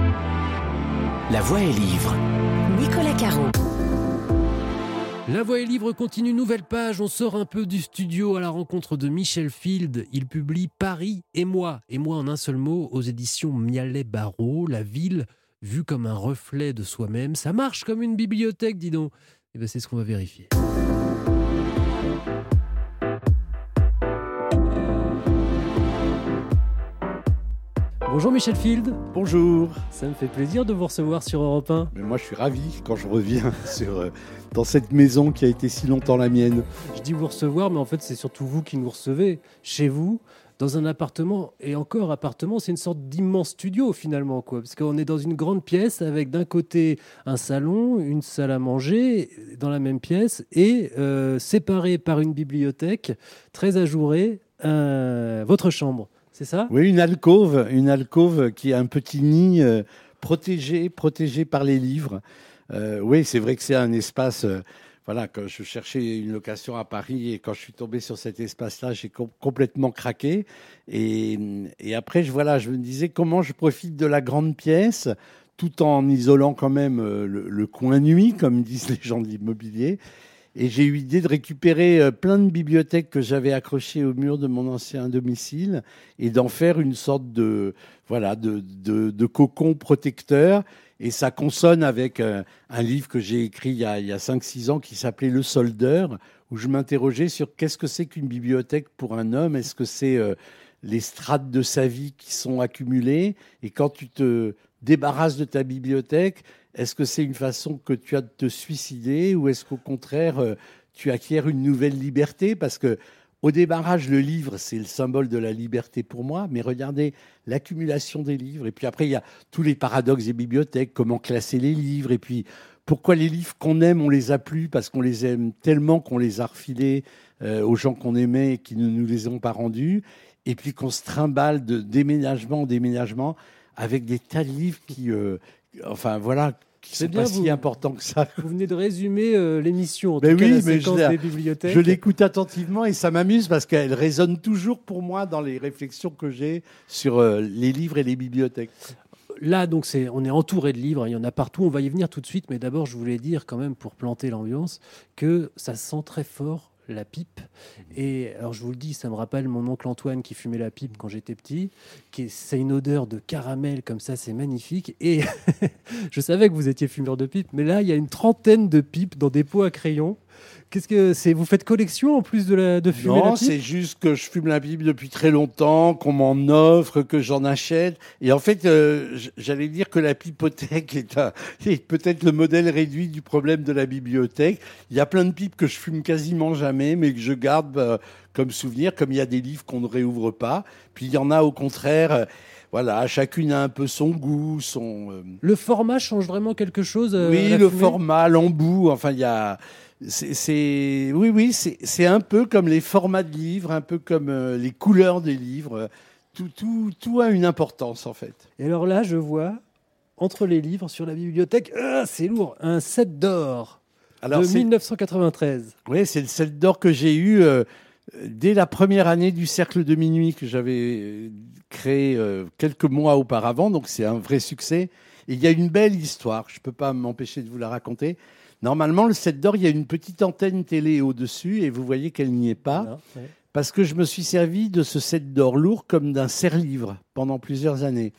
La Voix est livre. Nicolas Caro. La Voix est livre continue, nouvelle page. On sort un peu du studio à la rencontre de Michel Field. Il publie Paris et moi, et moi en un seul mot, aux éditions Mialet-Barreau. La ville vue comme un reflet de soi-même. Ça marche comme une bibliothèque, dis donc. Et ben c'est ce qu'on va vérifier. Bonjour Michel Field. Bonjour. Ça me fait plaisir de vous recevoir sur Europe un. Mais moi je suis ravi quand je reviens sur, euh, dans cette maison qui a été si longtemps la mienne. Je dis vous recevoir, mais en fait c'est surtout vous qui nous recevez chez vous, dans un appartement. Et encore, appartement, c'est une sorte d'immense studio finalement, quoi, parce qu'on est dans une grande pièce avec d'un côté un salon, une salle à manger dans la même pièce et euh, séparés par une bibliothèque très ajourée, euh, votre chambre. C'est ça ? Oui, une alcôve, une alcôve qui a un petit nid euh, protégé, protégé par les livres. Euh, oui, c'est vrai que c'est un espace. Euh, voilà, quand je cherchais une location à Paris et quand je suis tombé sur cet espace-là, j'ai com- complètement craqué. Et, et après, je, voilà, je me disais comment je profite de la grande pièce, tout en isolant quand même euh, le, le coin nuit, comme disent les gens de l'immobilier. Et j'ai eu l'idée de récupérer euh, plein de bibliothèques que j'avais accrochées au mur de mon ancien domicile et d'en faire une sorte de, voilà, de, de, de cocon protecteur. Et ça consonne avec euh, un livre que j'ai écrit il y a, il y a cinq six ans qui s'appelait Le Soldeur, où je m'interrogeais sur qu'est-ce que c'est qu'une bibliothèque pour un homme. Est-ce que c'est euh, les strates de sa vie qui sont accumulées? Et quand tu te débarrasses de ta bibliothèque, est-ce que c'est une façon que tu as de te suicider ou est-ce qu'au contraire, euh, tu acquiers une nouvelle liberté? Parce que au démarrage, le livre, c'est le symbole de la liberté pour moi. Mais regardez l'accumulation des livres. Et puis après, il y a tous les paradoxes des bibliothèques, comment classer les livres. Et puis, pourquoi les livres qu'on aime, on les a plus? Parce qu'on les aime tellement qu'on les a refilés euh, aux gens qu'on aimait et qui ne nous les ont pas rendus. Et puis qu'on se trimballe de déménagement en déménagement avec des tas de livres qui... Euh, enfin, voilà... qui sont bien, pas si vous, importants que ça. Vous venez de résumer euh, l'émission, en mais tout oui, cas la mais séquence je des bibliothèques. Je l'écoute attentivement et ça m'amuse parce qu'elle résonne toujours pour moi dans les réflexions que j'ai sur euh, les livres et les bibliothèques. Là, donc, c'est, on est entouré de livres, il y en a partout, on va y venir tout de suite, mais d'abord, je voulais dire quand même, pour planter l'ambiance, que ça sent très fort la pipe. Et alors, je vous le dis, ça me rappelle mon oncle Antoine qui fumait la pipe quand j'étais petit. Qui, c'est une odeur de caramel comme ça, c'est magnifique. Et je savais que vous étiez fumeur de pipe, mais là, il y a une trentaine de pipes dans des pots à crayons. Qu'est-ce que c'est? Vous faites collection en plus de, la, de fumer non, la pipe? C'est juste que je fume la pipe depuis très longtemps, qu'on m'en offre, que j'en achète. Et en fait, euh, j'allais dire que la pipothèque est, un, est peut-être le modèle réduit du problème de la bibliothèque. Il y a plein de pipes que je fume quasiment jamais, mais que je garde euh, comme souvenir, comme il y a des livres qu'on ne réouvre pas. Puis il y en a au contraire... Euh, Voilà, chacune a un peu son goût, son... Euh... Le format change vraiment quelque chose euh, Oui, le fumée format, l'embout, enfin, il y a... C'est, c'est... Oui, oui, c'est, c'est un peu comme les formats de livres, un peu comme euh, les couleurs des livres. Tout, tout, tout a une importance, en fait. Et alors là, je vois, entre les livres, sur la bibliothèque, ah, c'est lourd, un set d'or alors, de c'est... mille neuf cent quatre-vingt-treize. Oui, c'est le set d'or que j'ai eu... Euh... Dès la première année du Cercle de Minuit que j'avais créé euh, quelques mois auparavant, donc c'est un vrai succès. Et il y a une belle histoire, je ne peux pas m'empêcher de vous la raconter. Normalement, le set d'or, il y a une petite antenne télé au-dessus et vous voyez qu'elle n'y est pas. Non, ouais. Parce que je me suis servi de ce set d'or lourd comme d'un serre-livre pendant plusieurs années.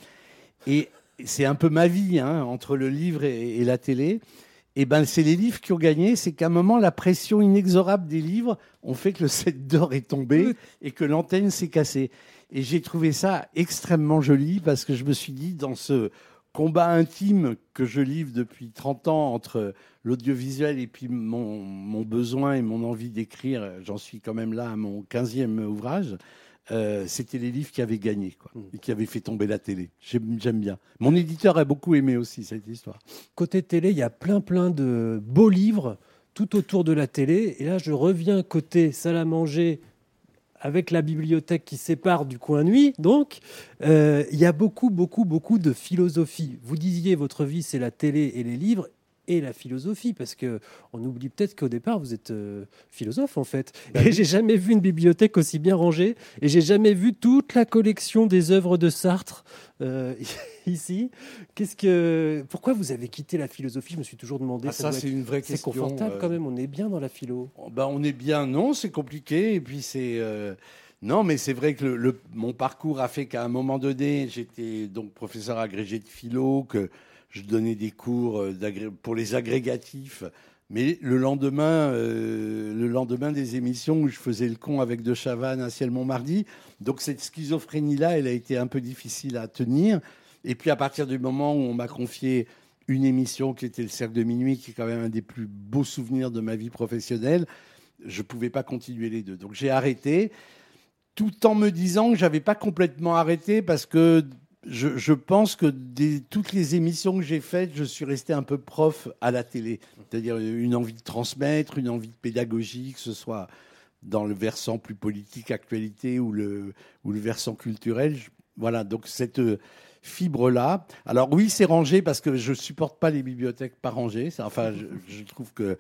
Et c'est un peu ma vie, hein, entre le livre et, et la télé. Et ben, c'est les livres qui ont gagné. C'est qu'à un moment, la pression inexorable des livres ont fait que le set d'or est tombé et que l'antenne s'est cassée. Et j'ai trouvé ça extrêmement joli parce que je me suis dit, dans ce combat intime que je livre depuis trente ans entre l'audiovisuel et puis mon, mon besoin et mon envie d'écrire, j'en suis quand même là à mon quinzième ouvrage, Euh, c'était les livres qui avaient gagné, quoi, et qui avaient fait tomber la télé. J'aime, j'aime bien. Mon éditeur a beaucoup aimé aussi cette histoire. Côté télé, il y a plein, plein de beaux livres tout autour de la télé. Et là, je reviens côté salle à manger avec la bibliothèque qui sépare du coin nuit. Donc, euh, il y a beaucoup, beaucoup, beaucoup de philosophie. Vous disiez, votre vie, c'est la télé et les livres. Et la philosophie, parce qu'on oublie peut-être qu'au départ, vous êtes euh, philosophe, en fait. Ben et oui. J'ai jamais vu une bibliothèque aussi bien rangée, et j'ai jamais vu toute la collection des œuvres de Sartre euh, ici. Qu'est-ce que... Pourquoi vous avez quitté la philosophie? Je me suis toujours demandé. Ah, ça, ça c'est une vraie c'est question. C'est confortable euh... quand même, on est bien dans la philo. Ben, on est bien, non, c'est compliqué, et puis c'est... Euh... Non, mais c'est vrai que le, le, mon parcours a fait qu'à un moment donné, j'étais donc professeur agrégé de philo, que je donnais des cours pour les agrégatifs. Mais le lendemain, euh, le lendemain des émissions où je faisais le con avec De Chavannes à Ciel-Montmardi, donc cette schizophrénie-là, elle a été un peu difficile à tenir. Et puis à partir du moment où on m'a confié une émission qui était le Cercle de Minuit, qui est quand même un des plus beaux souvenirs de ma vie professionnelle, je ne pouvais pas continuer les deux. Donc j'ai arrêté, tout en me disant que je n'avais pas complètement arrêté parce que Je, je pense que des, toutes les émissions que j'ai faites, je suis resté un peu prof à la télé. C'est-à-dire une envie de transmettre, une envie de pédagogie, que ce soit dans le versant plus politique, actualité, ou le, ou le versant culturel. Je, voilà, donc cette fibre-là. Alors oui, c'est rangé parce que je ne supporte pas les bibliothèques pas rangées. Enfin, je, je trouve que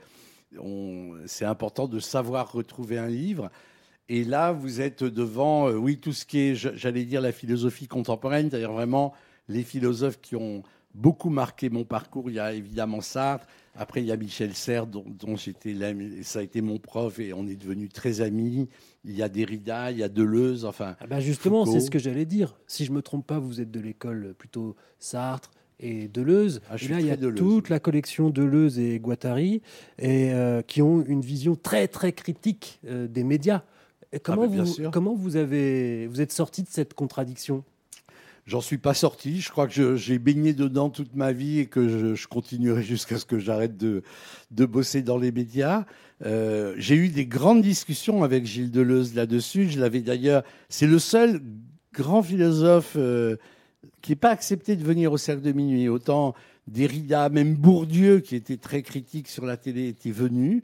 on, c'est important de savoir retrouver un livre. Et là, vous êtes devant, euh, oui, tout ce qui est, j'allais dire, la philosophie contemporaine, c'est-à-dire vraiment les philosophes qui ont beaucoup marqué mon parcours. Il y a évidemment Sartre, Après, il y a Michel Serres, dont, dont j'étais l'ami, ça a été mon prof et on est devenus très amis. Il y a Derrida, il y a Deleuze, enfin. Ah bah justement, Foucault. c'est ce que j'allais dire. Si je me trompe pas, vous êtes de l'école plutôt Sartre et Deleuze. Ah, je et suis là, il y a très Deleuze. toute la collection Deleuze et Guattari, et euh, qui ont une vision très très critique euh, des médias. Et comment Ah, bah, bien vous sûr. comment vous avez vous êtes sorti de cette contradiction? J'en suis pas sorti. Je crois que je- j'ai baigné dedans toute ma vie et que je, je continuerai jusqu'à ce que j'arrête de, de bosser dans les médias. Euh, j'ai eu des grandes discussions avec Gilles Deleuze là-dessus. Je l'avais d'ailleurs. C'est le seul grand philosophe euh, qui n'est pas accepté de venir au Cercle de Minuit. Autant Derrida, même Bourdieu, qui était très critique sur la télé, était venu.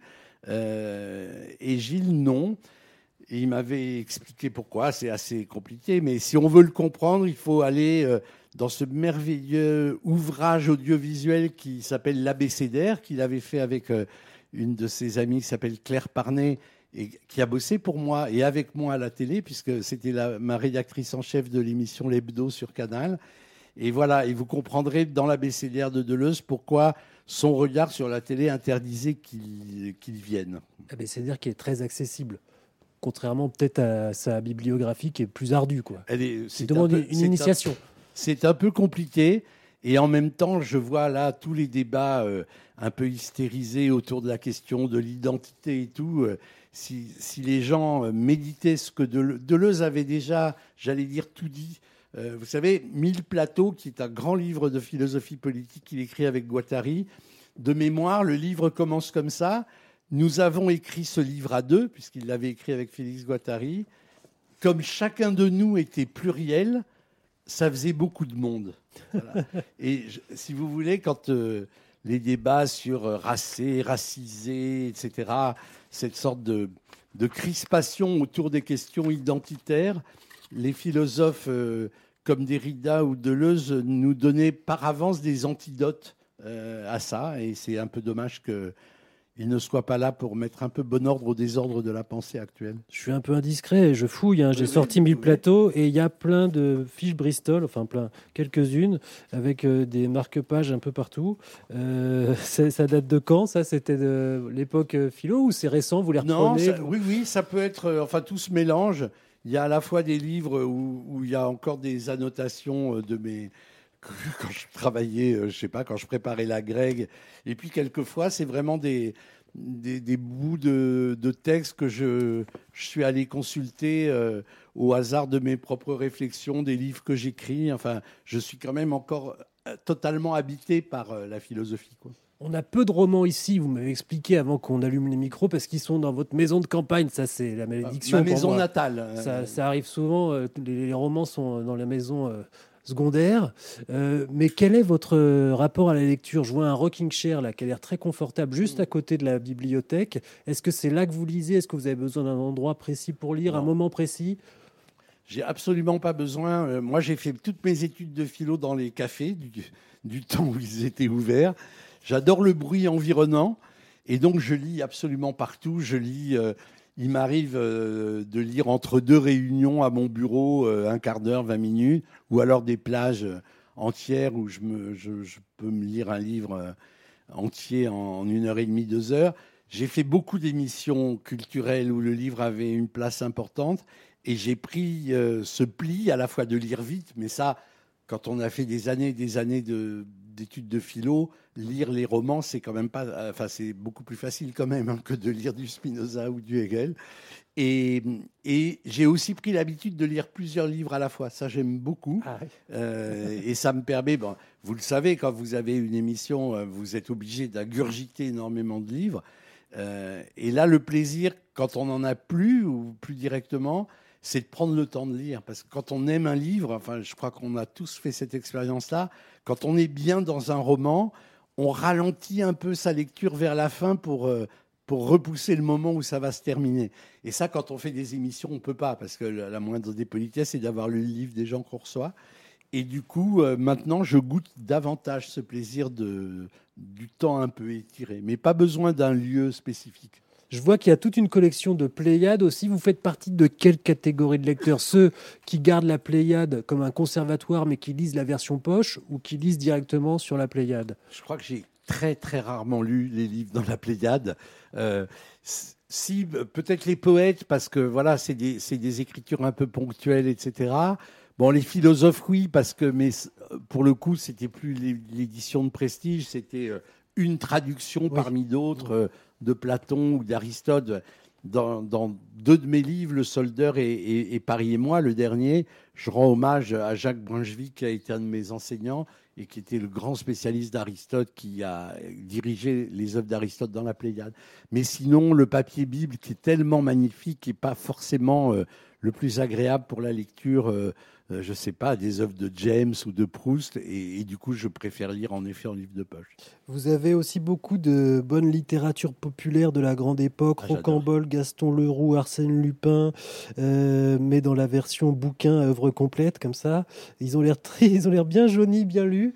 Euh, et Gilles, non. Et il m'avait expliqué pourquoi, c'est assez compliqué, mais si on veut le comprendre, il faut aller euh, dans ce merveilleux ouvrage audiovisuel qui s'appelle L'Abécédaire, qu'il avait fait avec euh, une de ses amies qui s'appelle Claire Parnet, et qui a bossé pour moi et avec moi à la télé, puisque c'était la- ma rédactrice en chef de l'émission L'Hebdo sur Canal. Et voilà, et vous comprendrez dans l'Abécédaire de Deleuze pourquoi son regard sur la télé interdisait qu'il qu'il vienne. Ah ben, c'est-à-dire qu'il est très accessible, contrairement peut-être à sa bibliographie qui est plus ardue, quoi. Elle est, Il c'est demande un peu- une c'est un- initiation. C'est un peu compliqué. Et en même temps, je vois là tous les débats euh, un peu hystérisés autour de la question de l'identité et tout. Euh, si, si les gens euh, méditaient ce que Dele- Deleuze avait déjà, j'allais dire, tout dit. Euh, vous savez, Mille plateaux, qui est un grand livre de philosophie politique qu'il écrit avec Guattari. De mémoire, le livre commence comme ça. Nous avons écrit ce livre à deux, puisqu'il l'avait écrit avec Félix Guattari. Comme chacun de nous était pluriel, ça faisait beaucoup de monde. Voilà. Et je- si vous voulez, quand euh, les débats sur euh, racé, racisé, et cetera, cette sorte de, de crispation autour des questions identitaires, les philosophes euh, comme Derrida ou Deleuze nous donnaient par avance des antidotes euh, à ça. Et c'est un peu dommage que il ne soit pas là pour mettre un peu bon ordre au désordre de la pensée actuelle. Je suis un peu indiscret, je fouille. hein. J'ai Oui, sorti oui, mille oui. plateaux et il y a plein de fiches Bristol, enfin plein, quelques-unes, avec euh, des marque-pages un peu partout. Euh, c'est- ça date de quand, ça? C'était de l'époque euh, philo ou c'est récent? Vous les Non, reprenez ça- vous- oui, oui, ça peut être. euh, Enfin, tout se mélange. Il y a à la fois des livres où, où il y a encore des annotations euh, de mes. Quand je travaillais, euh, je sais pas, quand je préparais la Greg. Et puis, quelquefois, c'est vraiment des, des, des bouts de, de textes que je, je suis allé consulter euh, au hasard de mes propres réflexions, des livres que j'écris. Enfin, je suis quand même encore euh, totalement habité par euh, la philosophie, quoi. On a peu de romans ici, vous m'avez expliqué avant qu'on allume les micros, parce qu'ils sont dans votre maison de campagne. Ça, c'est la malédiction. Ma pour maison moi. natale. euh, Ça, ça arrive souvent, euh, les, les romans sont dans la maison euh, secondaire. Euh, mais quel est votre euh, rapport à la lecture? Je vois un rocking chair là, qui a l'air très confortable, juste à côté de la bibliothèque. Est-ce que c'est là que vous lisez? Est-ce que vous avez besoin d'un endroit précis pour lire, un Non. moment précis? J'ai absolument pas besoin. Euh, moi, j'ai fait toutes mes études de philo dans les cafés du, du temps où ils étaient ouverts. J'adore le bruit environnant et donc je lis absolument partout. Je lis. euh, il m'arrive euh, de lire entre deux réunions à mon bureau, euh, un quart d'heure, vingt minutes, ou alors des plages euh, entières où je, me, je, je peux me lire un livre euh, entier en, en une heure et demie, deux heures. J'ai fait beaucoup d'émissions culturelles où le livre avait une place importante. Et j'ai pris euh, ce pli à la fois de lire vite, mais ça, quand on a fait des années et des années de, d'études de philo, lire les romans, c'est quand même pas, enfin, c'est beaucoup plus facile quand même hein, que de lire du Spinoza ou du Hegel. Et, et j'ai aussi pris l'habitude de lire plusieurs livres à la fois. Ça, j'aime beaucoup. Ah oui. Euh, et ça me permet, bon, vous le savez, quand vous avez une émission, euh, vous êtes obligé d'ingurgiter énormément de livres. Euh, et là, le plaisir, quand on n'en a plus, ou plus directement, c'est de prendre le temps de lire. Parce que quand on aime un livre, enfin, je crois qu'on a tous fait cette expérience-là, quand on est bien dans un roman, on ralentit un peu sa lecture vers la fin pour, euh, pour repousser le moment où ça va se terminer. Et ça, quand on fait des émissions, on ne peut pas, parce que la moindre des politesses, c'est d'avoir lu le livre des gens qu'on reçoit. Et du coup, euh, maintenant, je goûte davantage ce plaisir de, du temps un peu étiré, mais pas besoin d'un lieu spécifique. Je vois qu'il y a toute une collection de Pléiades aussi. Vous faites partie de quelle catégorie de lecteurs? Ceux qui gardent la Pléiade comme un conservatoire mais qui lisent la version poche, ou qui lisent directement sur la Pléiade? Je crois que j'ai très très rarement lu les livres dans la Pléiade. Euh, si peut-être les poètes, parce que voilà, c'est des, c'est des écritures un peu ponctuelles, et cetera. Bon, les philosophes, oui, parce que mais pour le coup, c'était plus l'édition de prestige, c'était une traduction oui. parmi d'autres oui. de Platon ou d'Aristote. Dans, dans deux de mes livres, Le Soldeur et, et, et Paris et moi, le dernier, je rends hommage à Jacques Brunswick, qui a été un de mes enseignants et qui était le grand spécialiste d'Aristote, qui a dirigé les œuvres d'Aristote dans la Pléiade. Mais sinon, le papier Bible, qui est tellement magnifique, n'est pas forcément euh, le plus agréable pour la lecture, euh, euh, je ne sais pas, des œuvres de James ou de Proust. Et, et du coup, je préfère lire en effet en livre de poche. Vous avez aussi beaucoup de bonne littérature populaire de la grande époque, ah, Rocambole, Gaston Leroux, Arsène Lupin, euh, mais dans la version bouquin à œuvre complète, comme ça. Ils ont l'air très, ils ont l'air bien jaunis, bien lus.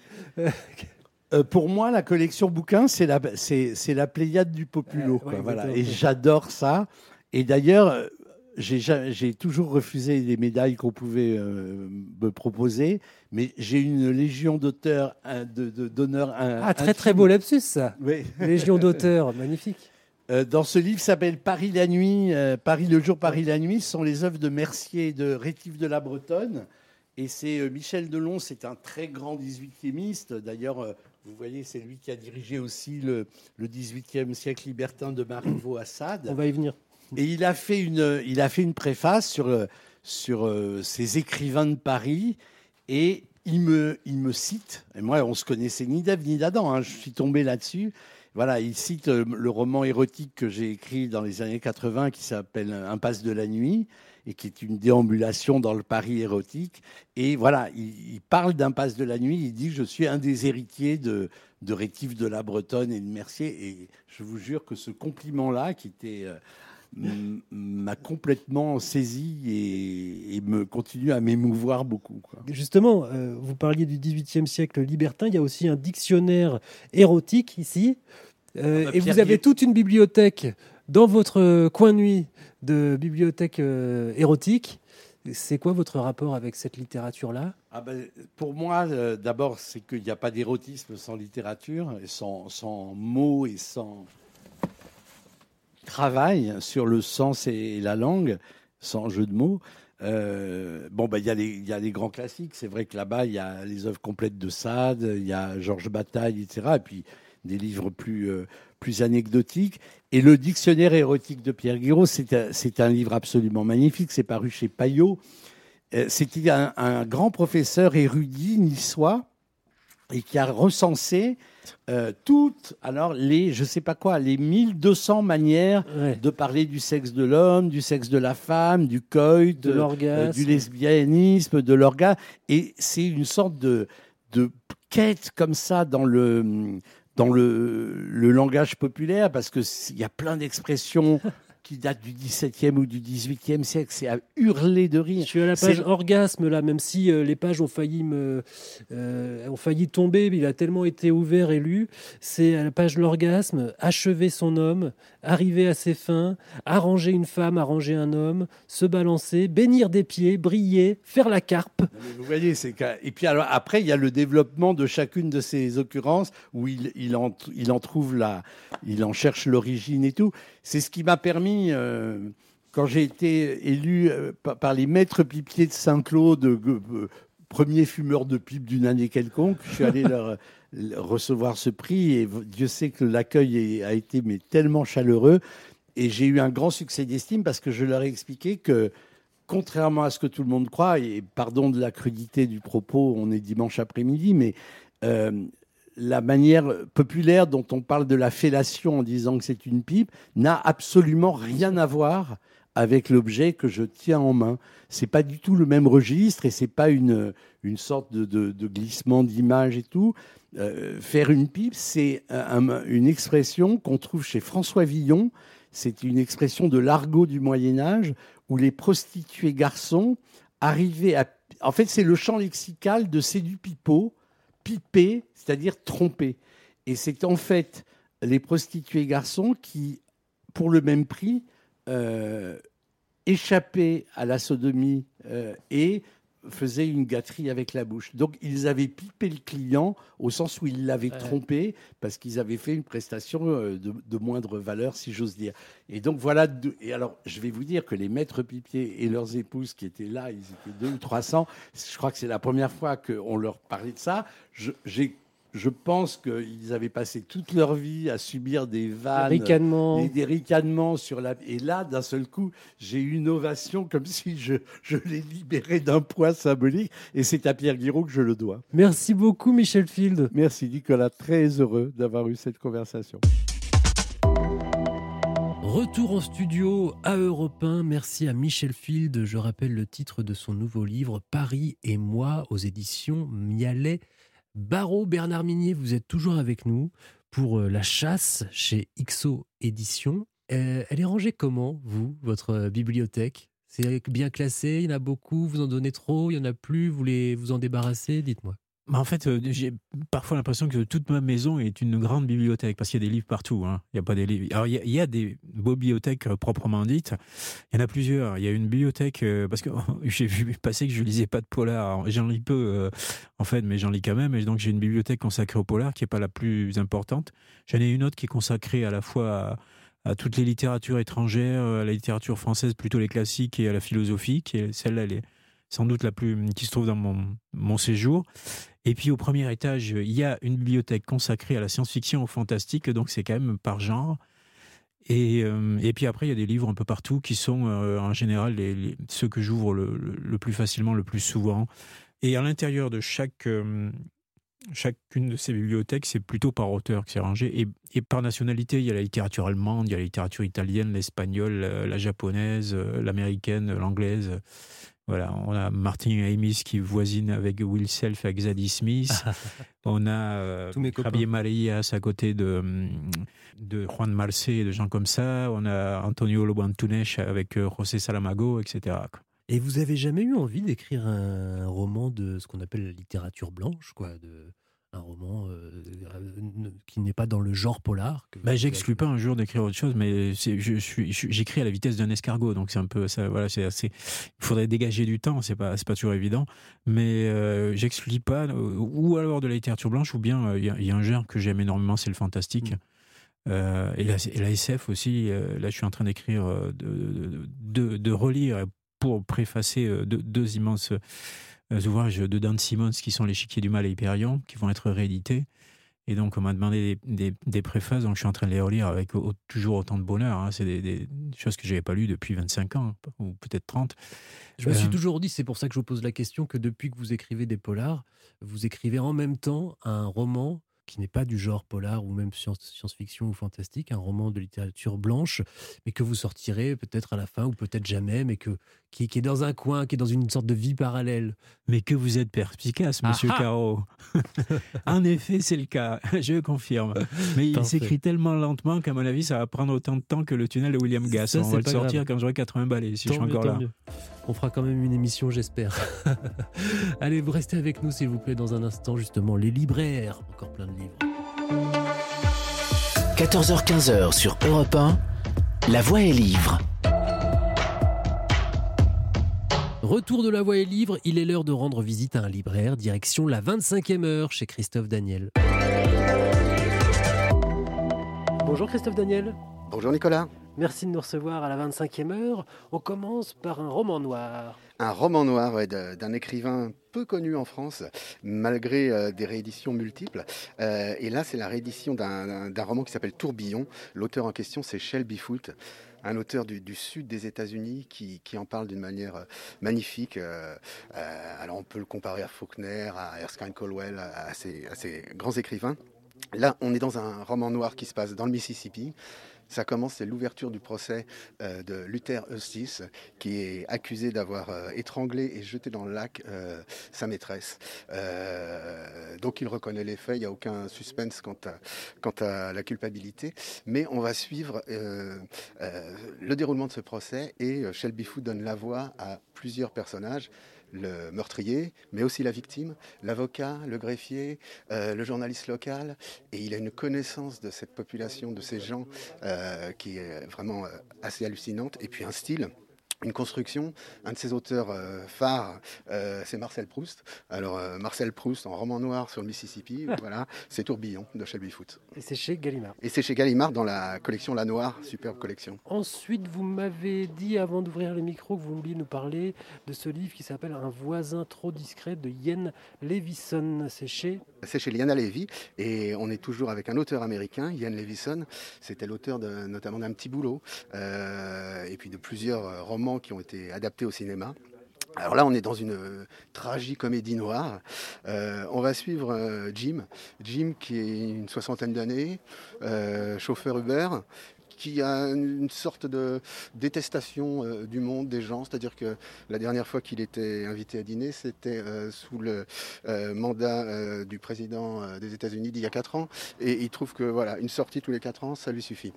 Euh, pour moi, la collection bouquins, c'est la, c'est, c'est la Pléiade du populo. Euh, quoi, ouais, voilà. Et j'adore ça. Et d'ailleurs, j'ai, j'ai toujours refusé les médailles qu'on pouvait euh, me proposer, mais j'ai une légion d'auteurs, de, de, d'honneur. Un, ah, très, très beau lapsus, ça. Oui. Légion d'auteurs, magnifique. Euh, dans ce livre s'appelle Paris la nuit, euh, Paris le jour, Paris la nuit. Ce sont les œuvres de Mercier et de Rétif de la Bretonne. Et c'est euh, Michel Delon, c'est un très grand dix-huitiémiste. D'ailleurs, euh, vous voyez, c'est lui qui a dirigé aussi le, le dix-huitième siècle libertin de Marivaux Assad. On va y venir. Et il a fait une, il a fait une préface sur, sur euh, ces écrivains de Paris. Et il me, il me cite, et moi, on ne se connaissait ni d'Ève ni d'Adam, hein, je suis tombé là-dessus. Voilà, il cite euh, le roman érotique que j'ai écrit dans les années quatre-vingts qui s'appelle Impasse de la nuit et qui est une déambulation dans le Paris érotique. Et voilà, il, il parle d'Impasse de la nuit, il dit « Je suis un des héritiers de, de Rétif de la Bretonne et de Mercier ». Et je vous jure que ce compliment-là, qui était... Euh, m'a complètement saisi et, et me continue à m'émouvoir beaucoup, quoi. Justement, euh, vous parliez du dix-huitième siècle libertin, il y a aussi un dictionnaire érotique ici, euh, ah bah, et vous avez toute une bibliothèque dans votre coin nuit de bibliothèque euh, érotique. C'est quoi votre rapport avec cette littérature-là ? Ah ben, pour moi, euh, d'abord, c'est qu'il n'y a pas d'érotisme sans littérature, et sans, sans mots et sans... travail sur le sens et la langue, sans jeu de mots. Euh, bon, ben, il y a les, il y a les grands classiques. C'est vrai que là-bas, il y a les œuvres complètes de Sade, il y a Georges Bataille, et cetera. Et puis des livres plus, euh, plus anecdotiques. Et le dictionnaire érotique de Pierre Guiraud, c'est un, c'est un livre absolument magnifique. C'est paru chez Payot. Euh, c'était un, un grand professeur érudit niçois et qui a recensé euh, toutes, alors les, je sais pas quoi, les mille deux cents manières ouais. de parler du sexe de l'homme, du sexe de la femme, du coït, de, de l'orgasme, euh, du lesbianisme, de l'orgasme. Et c'est une sorte de, de quête comme ça dans le, dans le, le langage populaire, parce que il y a plein d'expressions qui datent du dix-septième ou du dix-huitième siècle, c'est à hurler de rire. Je suis à la page c'est... orgasme là, même si euh, les pages ont failli me, euh, ont failli tomber, mais il a tellement été ouvert et lu. C'est à la page l'orgasme, achever son homme, arriver à ses fins, arranger une femme, arranger un homme, se balancer, bénir des pieds, briller, faire la carpe. Vous voyez, c'est et puis alors après il y a le développement de chacune de ces occurrences où il, il en, il en trouve la, il en cherche l'origine et tout. C'est ce qui m'a permis. Euh, quand j'ai été élu euh, par les maîtres pipiers de Saint-Claude, euh, premier fumeur de pipe d'une année quelconque, je suis allé leur, leur recevoir ce prix et Dieu sait que l'accueil a été mais, tellement chaleureux et j'ai eu un grand succès d'estime parce que je leur ai expliqué que contrairement à ce que tout le monde croit, et pardon de la crudité du propos, on est dimanche après-midi, mais euh, la manière populaire dont on parle de la fellation en disant que c'est une pipe n'a absolument rien à voir avec l'objet que je tiens en main. C'est pas du tout le même registre et c'est pas une, une sorte de, de, de glissement d'image et tout. Euh, faire une pipe, c'est un, une expression qu'on trouve chez François Villon. C'est une expression de l'argot du Moyen-Âge où les prostituées garçons arrivaient à... En fait, c'est le champ lexical de c'est du pipeau, piper, c'est-à-dire tromper. Et c'est en fait les prostituées garçons qui, pour le même prix, euh, échappaient à la sodomie euh, et faisait une gâterie avec la bouche. Donc, ils avaient pipé le client au sens où ils l'avaient Ouais. trompé parce qu'ils avaient fait une prestation euh, de, de moindre valeur, si j'ose dire. Et donc, voilà. deux- Et alors, je vais vous dire que les maîtres pipiers et leurs épouses qui étaient là, ils étaient deux ou trois cents. Je crois que c'est la première fois qu'on leur parlait de ça. Je, j'ai Je pense qu'ils avaient passé toute leur vie à subir des vannes, ricanements. des, des ricanements sur la. Et là, d'un seul coup, j'ai eu une ovation comme si je, je les libérais d'un poids symbolique. Et c'est à Pierre Guiraud que je le dois. Merci beaucoup, Michel Field. Merci, Nicolas. Très heureux d'avoir eu cette conversation. Retour en studio à Europe un. Merci à Michel Field. Je rappelle le titre de son nouveau livre, Paris et moi, aux éditions Mialet Barreau. Bernard Minier, vous êtes toujours avec nous pour La Chasse chez X O Éditions. Euh, elle est rangée comment, vous, votre bibliothèque? C'est bien classé, il y en a beaucoup, vous en donnez trop, il y en a plus, vous voulez vous en débarrasser? Dites-moi. Bah, en fait, euh, j'ai parfois l'impression que toute ma maison est une grande bibliothèque, parce qu'il y a des livres partout. Hein. Il y a pas des livres. Alors, il y a, il y a des bibliothèques euh, proprement dites. Il y en a plusieurs. Il y a une bibliothèque, euh, parce que j'ai vu passer que je lisais pas de polar. J'en lis peu, euh, en fait, mais j'en lis quand même. Et donc, j'ai une bibliothèque consacrée au polar, qui n'est pas la plus importante. J'en ai une autre qui est consacrée à la fois à, à toutes les littératures étrangères, à la littérature française, plutôt les classiques, et à la philosophie, qui est celle-là, elle est sans doute la plus, qui se trouve dans mon, mon séjour. Et puis au premier étage, il y a une bibliothèque consacrée à la science-fiction, au fantastique, donc c'est quand même par genre. Et, euh, et puis après, il y a des livres un peu partout qui sont euh, en général les, les, ceux que j'ouvre le, le, le plus facilement, le plus souvent. Et à l'intérieur de chaque, euh, chacune de ces bibliothèques, c'est plutôt par auteur que c'est rangé. Et, et par nationalité, il y a la littérature allemande, il y a la littérature italienne, l'espagnole, la, la japonaise, l'américaine, l'anglaise. Voilà, on a Martin Amis qui voisine avec Will Self, avec Zadie Smith. On a euh, Javier Marías à côté de, de Juan Marcé et de gens comme ça. On a Antonio Lobo Antunes avec euh, José Saramago, et cetera. Et vous avez jamais eu envie d'écrire un roman de ce qu'on appelle la littérature blanche, quoi, de un roman euh, qui n'est pas dans le genre polar? Que bah, j'exclus pas un jour d'écrire autre chose, mais c'est, je, je suis, je, j'écris à la vitesse d'un escargot, donc c'est un peu ça. Voilà, c'est assez. Il faudrait dégager du temps, c'est pas, c'est pas toujours évident, mais euh, j'exclus pas, ou alors de la littérature blanche, ou bien il euh, y, y a un genre que j'aime énormément, c'est le fantastique. Mmh. Euh, et, la, et la S F aussi. Euh, là, je suis en train d'écrire, de, de, de, de relire pour préfacer deux, deux immenses ouvrages de Dan Simmons qui sont L'échiquier du mal et Hyperion, qui vont être réédités. Et donc, on m'a demandé des, des, des préfaces, donc je suis en train de les relire avec au, toujours autant de bonheur. Hein. C'est des, des choses que je n'avais pas lues depuis vingt-cinq ans, ou peut-être trente. Je me euh... suis toujours dit, c'est pour ça que je vous pose la question, que depuis que vous écrivez des polars, vous écrivez en même temps un roman qui n'est pas du genre polar ou même science-fiction ou fantastique, un roman de littérature blanche, mais que vous sortirez peut-être à la fin ou peut-être jamais, mais que, qui, qui est dans un coin, qui est dans une sorte de vie parallèle. Mais que vous êtes perspicace, monsieur Caro. En effet, c'est le cas, je confirme. Mais il Parfait. S'écrit tellement lentement qu'à mon avis, ça va prendre autant de temps que le tunnel de William Gass. Ça, on va le sortir grave. Quand j'aurai quatre-vingts balais, si tant je suis mieux, encore là. Mieux. On fera quand même une émission, j'espère. Allez, vous restez avec nous, s'il vous plaît, dans un instant, justement. Les libraires, encore plein de livres. quatorze heures quinze sur Europe un, La Voix est livre. Retour de La Voix est livre, il est l'heure de rendre visite à un libraire, direction la vingt-cinquième heure chez Christophe Daniel. Bonjour Christophe Daniel. Bonjour Nicolas. Merci de nous recevoir à la vingt-cinquième heure. On commence par un roman noir. Un roman noir ouais, d'un écrivain peu connu en France, malgré euh, des rééditions multiples. Euh, et là, c'est la réédition d'un, d'un roman qui s'appelle Tourbillon. L'auteur en question, c'est Shelby Foote, un auteur du, du sud des États-Unis qui, qui en parle d'une manière euh, magnifique. Euh, euh, alors, on peut le comparer à Faulkner, à Erskine Colwell, à, à, ces, à ces grands écrivains. Là, on est dans un roman noir qui se passe dans le Mississippi. Ça commence, c'est l'ouverture du procès euh, de Luther Eustis, qui est accusé d'avoir euh, étranglé et jeté dans le lac euh, sa maîtresse. Euh, donc il reconnaît les faits, il n'y a aucun suspense quant à, quant à la culpabilité. Mais on va suivre euh, euh, le déroulement de ce procès et euh, Shelby Foote donne la voix à plusieurs personnages. Le meurtrier, mais aussi la victime, l'avocat, le greffier, euh, le journaliste local. Et il a une connaissance de cette population, de ces gens, euh, qui est vraiment euh, assez hallucinante. Et puis un style une construction. Un de ses auteurs euh, phares, euh, c'est Marcel Proust. Alors, euh, Marcel Proust, en roman noir sur le Mississippi, voilà, c'est Tourbillon de Shelby Foote. Et c'est chez Gallimard. Et c'est chez Gallimard dans la collection La Noire, superbe collection. Ensuite, vous m'avez dit, avant d'ouvrir les micros, que vous vouliez nous parler de ce livre qui s'appelle Un voisin trop discret de Ian Levinson. C'est chez... C'est chez Liana Levy, et on est toujours avec un auteur américain, Ian Levinson. C'était l'auteur de, notamment d'Un petit boulot, euh, et puis de plusieurs romans qui ont été adaptés au cinéma. Alors là, on est dans une euh, tragicomédie noire. Euh, on va suivre euh, Jim, Jim qui est une soixantaine d'années, euh, chauffeur Uber, qui a une sorte de détestation euh, du monde, des gens. C'est-à-dire que la dernière fois qu'il était invité à dîner, c'était euh, sous le euh, mandat euh, du président euh, des États-Unis d'il y a quatre ans. Et il trouve que voilà, une sortie tous les quatre ans, ça lui suffit.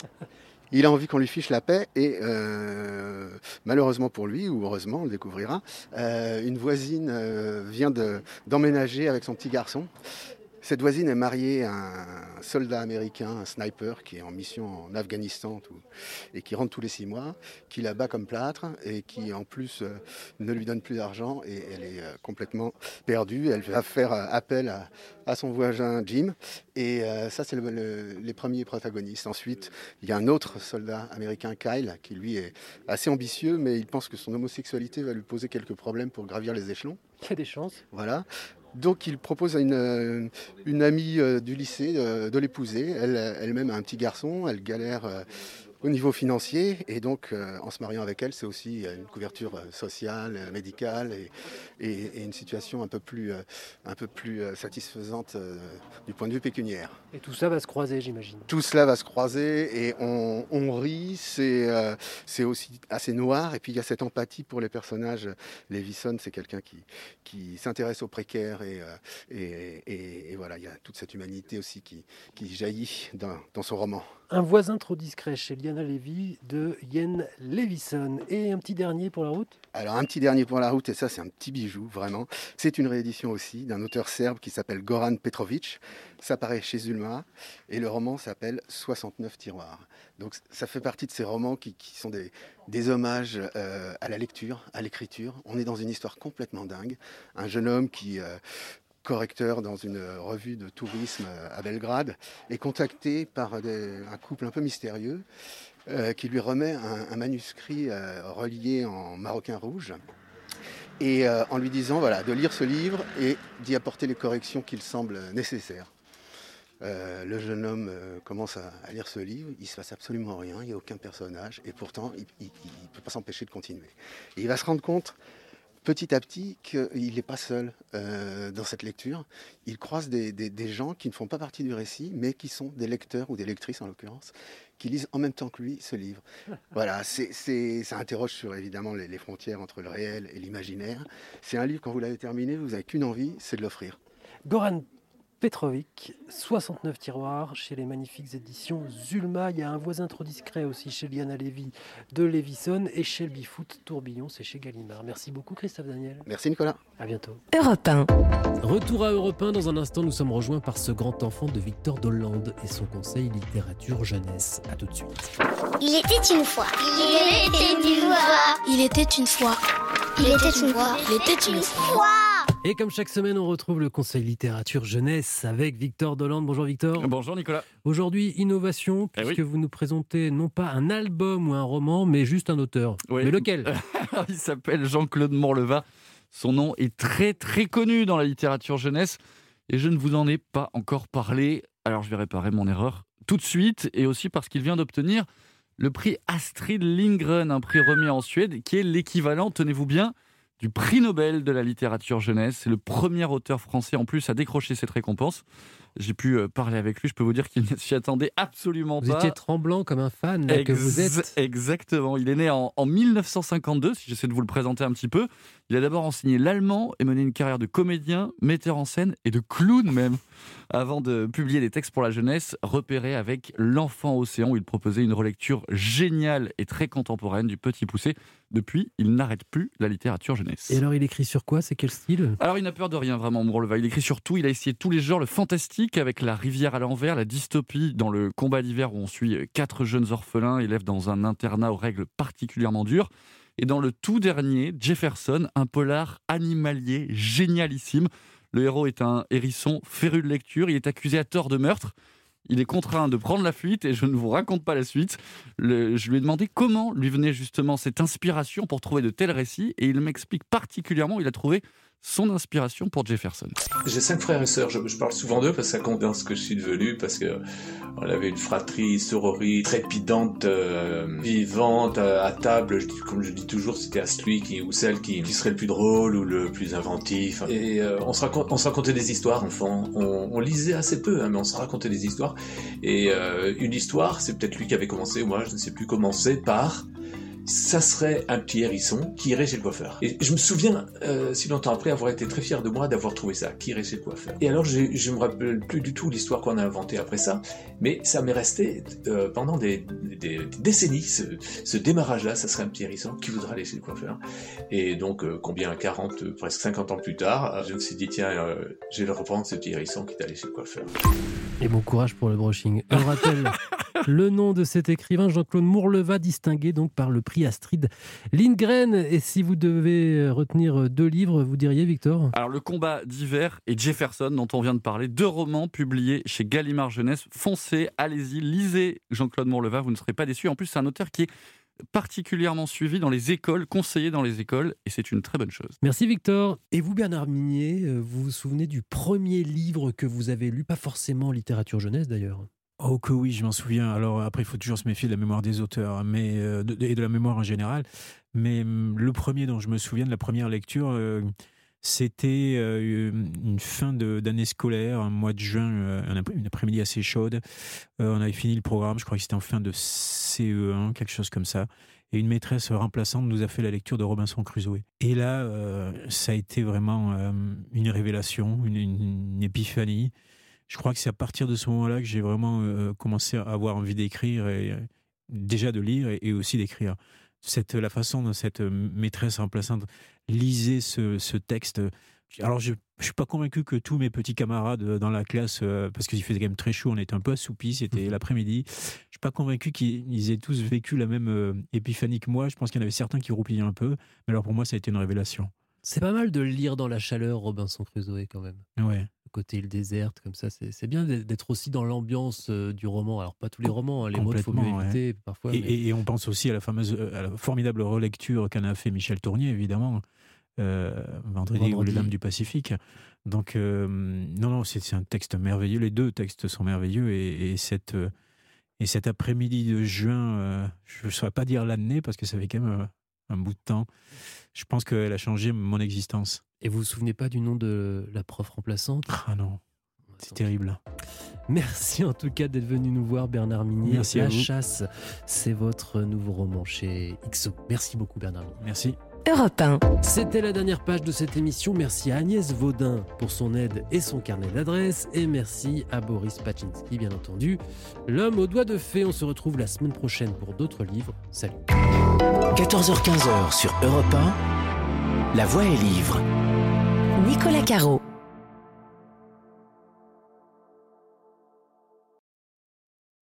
Il a envie qu'on lui fiche la paix et euh, malheureusement pour lui, ou heureusement, on le découvrira, euh, une voisine euh, vient de, d'emménager avec son petit garçon. Cette voisine est mariée à un soldat américain, un sniper qui est en mission en Afghanistan tout, et qui rentre tous les six mois, qui la bat comme plâtre et qui en plus euh, ne lui donne plus d'argent et elle est euh, complètement perdue. Elle va faire euh, appel à, à son voisin Jim et euh, ça c'est le, le, les premiers protagonistes. Ensuite il y a un autre soldat américain, Kyle, qui lui est assez ambitieux mais il pense que son homosexualité va lui poser quelques problèmes pour gravir les échelons. Il y a des chances. Voilà. Donc il propose à une, une amie du lycée de, de l'épouser. Elle, elle-même a un petit garçon, elle galère euh, au niveau financier et donc euh, en se mariant avec elle, c'est aussi une couverture euh, sociale, euh, médicale et, et, et une situation un peu plus, euh, un peu plus euh, satisfaisante euh, du point de vue pécuniaire. Et tout ça va se croiser, j'imagine. Tout cela va se croiser et on, on rit, c'est, euh, c'est aussi assez noir et puis il y a cette empathie pour les personnages. Levinson, c'est quelqu'un qui, qui s'intéresse aux précaires et, euh, et, et, et voilà, il y a toute cette humanité aussi qui, qui jaillit dans, dans son roman. Un voisin trop discret chez Liana Levy de Ian Levinson. Et un petit dernier pour la route ? Alors un petit dernier pour la route, et ça c'est un petit bijou vraiment. C'est une réédition aussi d'un auteur serbe qui s'appelle Goran Petrovic. Ça paraît chez Zulma et le roman s'appelle soixante-neuf tiroirs. Donc ça fait partie de ces romans qui, qui sont des, des hommages euh, à la lecture, à l'écriture. On est dans une histoire complètement dingue. Un jeune homme qui... Euh, correcteur dans une revue de tourisme à Belgrade, est contacté par des, un couple un peu mystérieux euh, qui lui remet un, un manuscrit euh, relié en maroquin rouge et euh, en lui disant voilà, de lire ce livre et d'y apporter les corrections qu'il semble nécessaires. Euh, le jeune homme euh, commence à, à lire ce livre, il ne se passe absolument rien, il n'y a aucun personnage et pourtant il ne peut pas s'empêcher de continuer. Et il va se rendre compte petit à petit qu'il n'est pas seul euh, dans cette lecture. Il croise des, des, des gens qui ne font pas partie du récit, mais qui sont des lecteurs, ou des lectrices en l'occurrence, qui lisent en même temps que lui ce livre. Voilà, c'est, c'est, ça interroge sur évidemment les, les frontières entre le réel et l'imaginaire. C'est un livre, quand vous l'avez terminé, vous n'avez qu'une envie, c'est de l'offrir. Goran Petrovic, soixante-neuf tiroirs chez les magnifiques éditions Zulma. Il y a Un voisin trop discret aussi chez Liana Levy de Levinson et Shelby Foote, Tourbillon, c'est chez Gallimard. Merci beaucoup Christophe Daniel. Merci Nicolas. À bientôt. Europe un. Retour à Europe un. Dans un instant, nous sommes rejoints par ce grand enfant de Victor Dolande et son conseil littérature jeunesse. À tout de suite. Il était une fois. Il était une fois. Il était une fois. Il était une fois. Il était une fois. Et comme chaque semaine, on retrouve le conseil littérature jeunesse avec Victor Dolande. Bonjour Victor. Bonjour Nicolas. Aujourd'hui, innovation, puisque eh oui. vous nous présentez non pas un album ou un roman, mais juste un auteur. Oui. Mais lequel? Il s'appelle Jean-Claude Morleva. Son nom est très très connu dans la littérature jeunesse et je ne vous en ai pas encore parlé. Alors je vais réparer mon erreur tout de suite et aussi parce qu'il vient d'obtenir le prix Astrid Lindgren, un prix remis en Suède qui est l'équivalent, tenez-vous bien, du prix Nobel de la littérature jeunesse. C'est le premier auteur français en plus à décrocher cette récompense. J'ai pu parler avec lui, je peux vous dire qu'il ne s'y attendait absolument vous pas. Vous étiez tremblant comme un fan là, Ex- que vous êtes. Exactement, il est né en, en dix-neuf cent cinquante-deux, si j'essaie de vous le présenter un petit peu. Il a d'abord enseigné l'allemand et mené une carrière de comédien, metteur en scène et de clown même, avant de publier des textes pour la jeunesse, repérés avec L'Enfant Océan, où il proposait une relecture géniale et très contemporaine du Petit Poucet. Depuis, il n'arrête plus la littérature jeunesse. Et alors, il écrit sur quoi? C'est quel style? Alors, il n'a peur de rien, vraiment, Morleva. Il écrit sur tout. Il a essayé tous les genres, le fantastique avec La rivière à l'envers, la dystopie dans Le combat d'hiver, où on suit quatre jeunes orphelins, élèves dans un internat aux règles particulièrement dures. Et dans le tout dernier, Jefferson, un polar animalier génialissime. Le héros est un hérisson féru de lecture, il est accusé à tort de meurtre. Il est contraint de prendre la fuite et je ne vous raconte pas la suite. Le, je lui ai demandé comment lui venait justement cette inspiration pour trouver de tels récits et il m'explique particulièrement où il a trouvé son inspiration pour Jefferson. J'ai cinq frères et sœurs, je, je parle souvent d'eux parce que ça compte dans ce que je suis devenu, parce que on avait une fratrie, sororie, trépidante, euh, vivante, à, à table, je dis, comme je dis toujours, c'était à celui qui, ou celle qui, qui serait le plus drôle ou le plus inventif. Et euh, on, se raconte, on se racontait des histoires, enfant. On, on lisait assez peu, hein, mais on se racontait des histoires. Et euh, une histoire, c'est peut-être lui qui avait commencé, ou moi, je ne sais plus, commencé par... ça serait un petit hérisson qui irait chez le coiffeur. Et je me souviens, euh, si longtemps après, avoir été très fier de moi d'avoir trouvé ça, qui irait chez le coiffeur. Et alors, je ne me rappelle plus du tout l'histoire qu'on a inventée après ça, mais ça m'est resté euh, pendant des, des, des décennies, ce, ce démarrage-là, ça serait un petit hérisson qui voudrait aller chez le coiffeur. Et donc, euh, combien, quarante, euh, presque cinquante ans plus tard, je me suis dit, tiens, euh, je vais le reprendre, ce petit hérisson qui est allé chez le coiffeur. Et bon courage pour le brushing. On rappelle le nom de cet écrivain, Jean-Claude Mourleva, distingué donc par le prix Astrid Lindgren. Et si vous devez retenir deux livres, vous diriez, Victor ? Alors, Le combat d'hiver et Jefferson, dont on vient de parler, deux romans publiés chez Gallimard Jeunesse. Foncez, allez-y, lisez Jean-Claude Mourleva, vous ne serez pas déçus. En plus, c'est un auteur qui est particulièrement suivi dans les écoles, conseillé dans les écoles, et c'est une très bonne chose. Merci Victor. Et vous, Bernard Minier, vous vous souvenez du premier livre que vous avez lu, pas forcément en littérature jeunesse d'ailleurs ? Oh que oui, je m'en souviens. Alors après, il faut toujours se méfier de la mémoire des auteurs, mais euh, de, et de la mémoire en général. Mais le premier dont je me souviens de la première lecture, euh, c'était euh, une fin de, d'année scolaire, un mois de juin, euh, un après, une après-midi assez chaude. Euh, on avait fini le programme, je crois que c'était en fin de C E un, quelque chose comme ça. Et une maîtresse remplaçante nous a fait la lecture de Robinson Crusoe. Et là, euh, ça a été vraiment euh, une révélation, une, une épiphanie. Je crois que c'est à partir de ce moment-là que j'ai vraiment euh, commencé à avoir envie d'écrire, et, euh, déjà de lire et, et aussi d'écrire. Cette, la façon dont cette maîtresse remplaçante lisait ce, ce texte. Alors, je ne suis pas convaincu que tous mes petits camarades dans la classe, euh, parce qu'il faisait quand même très chaud, on était un peu assoupis, c'était mmh. l'après-midi, je ne suis pas convaincu qu'ils aient tous vécu la même euh, épiphanie que moi. Je pense qu'il y en avait certains qui roubliaient un peu, mais alors pour moi, ça a été une révélation. C'est pas mal de lire dans la chaleur Robinson Crusoe quand même. Ouais. Côté île déserte, comme ça, c'est, c'est bien d'être aussi dans l'ambiance euh, du roman. Alors, pas tous les romans, hein, les mots, il faut mieux éviter ouais. parfois. Et, mais... et, et on pense aussi à la fameuse, à la formidable relecture qu'en a fait Michel Tournier, évidemment, euh, Vendredi, Vendredi ou Les Dames du Pacifique. Donc, euh, non, non, c'est, c'est un texte merveilleux. Les deux textes sont merveilleux. Et, et, cette, euh, et cet après-midi de juin, euh, je ne saurais pas dire l'année, parce que ça fait quand même euh, un bout de temps. Je pense qu'elle a changé mon existence. Et vous vous souvenez pas du nom de la prof remplaçante ? Ah non, c'est terrible. Merci en tout cas d'être venu nous voir, Bernard Minier. Merci La à vous. Chasse, c'est votre nouveau roman chez X O. Merci beaucoup, Bernard Minier. Merci. Europe un. C'était la dernière page de cette émission. Merci à Agnès Vaudin pour son aide et son carnet d'adresses. Et merci à Boris Paczynski, bien entendu. L'homme aux doigts de fée. On se retrouve la semaine prochaine pour d'autres livres. Salut. quatorze heures quinze sur Europe un, La Voix est livre. Nicolas Caro.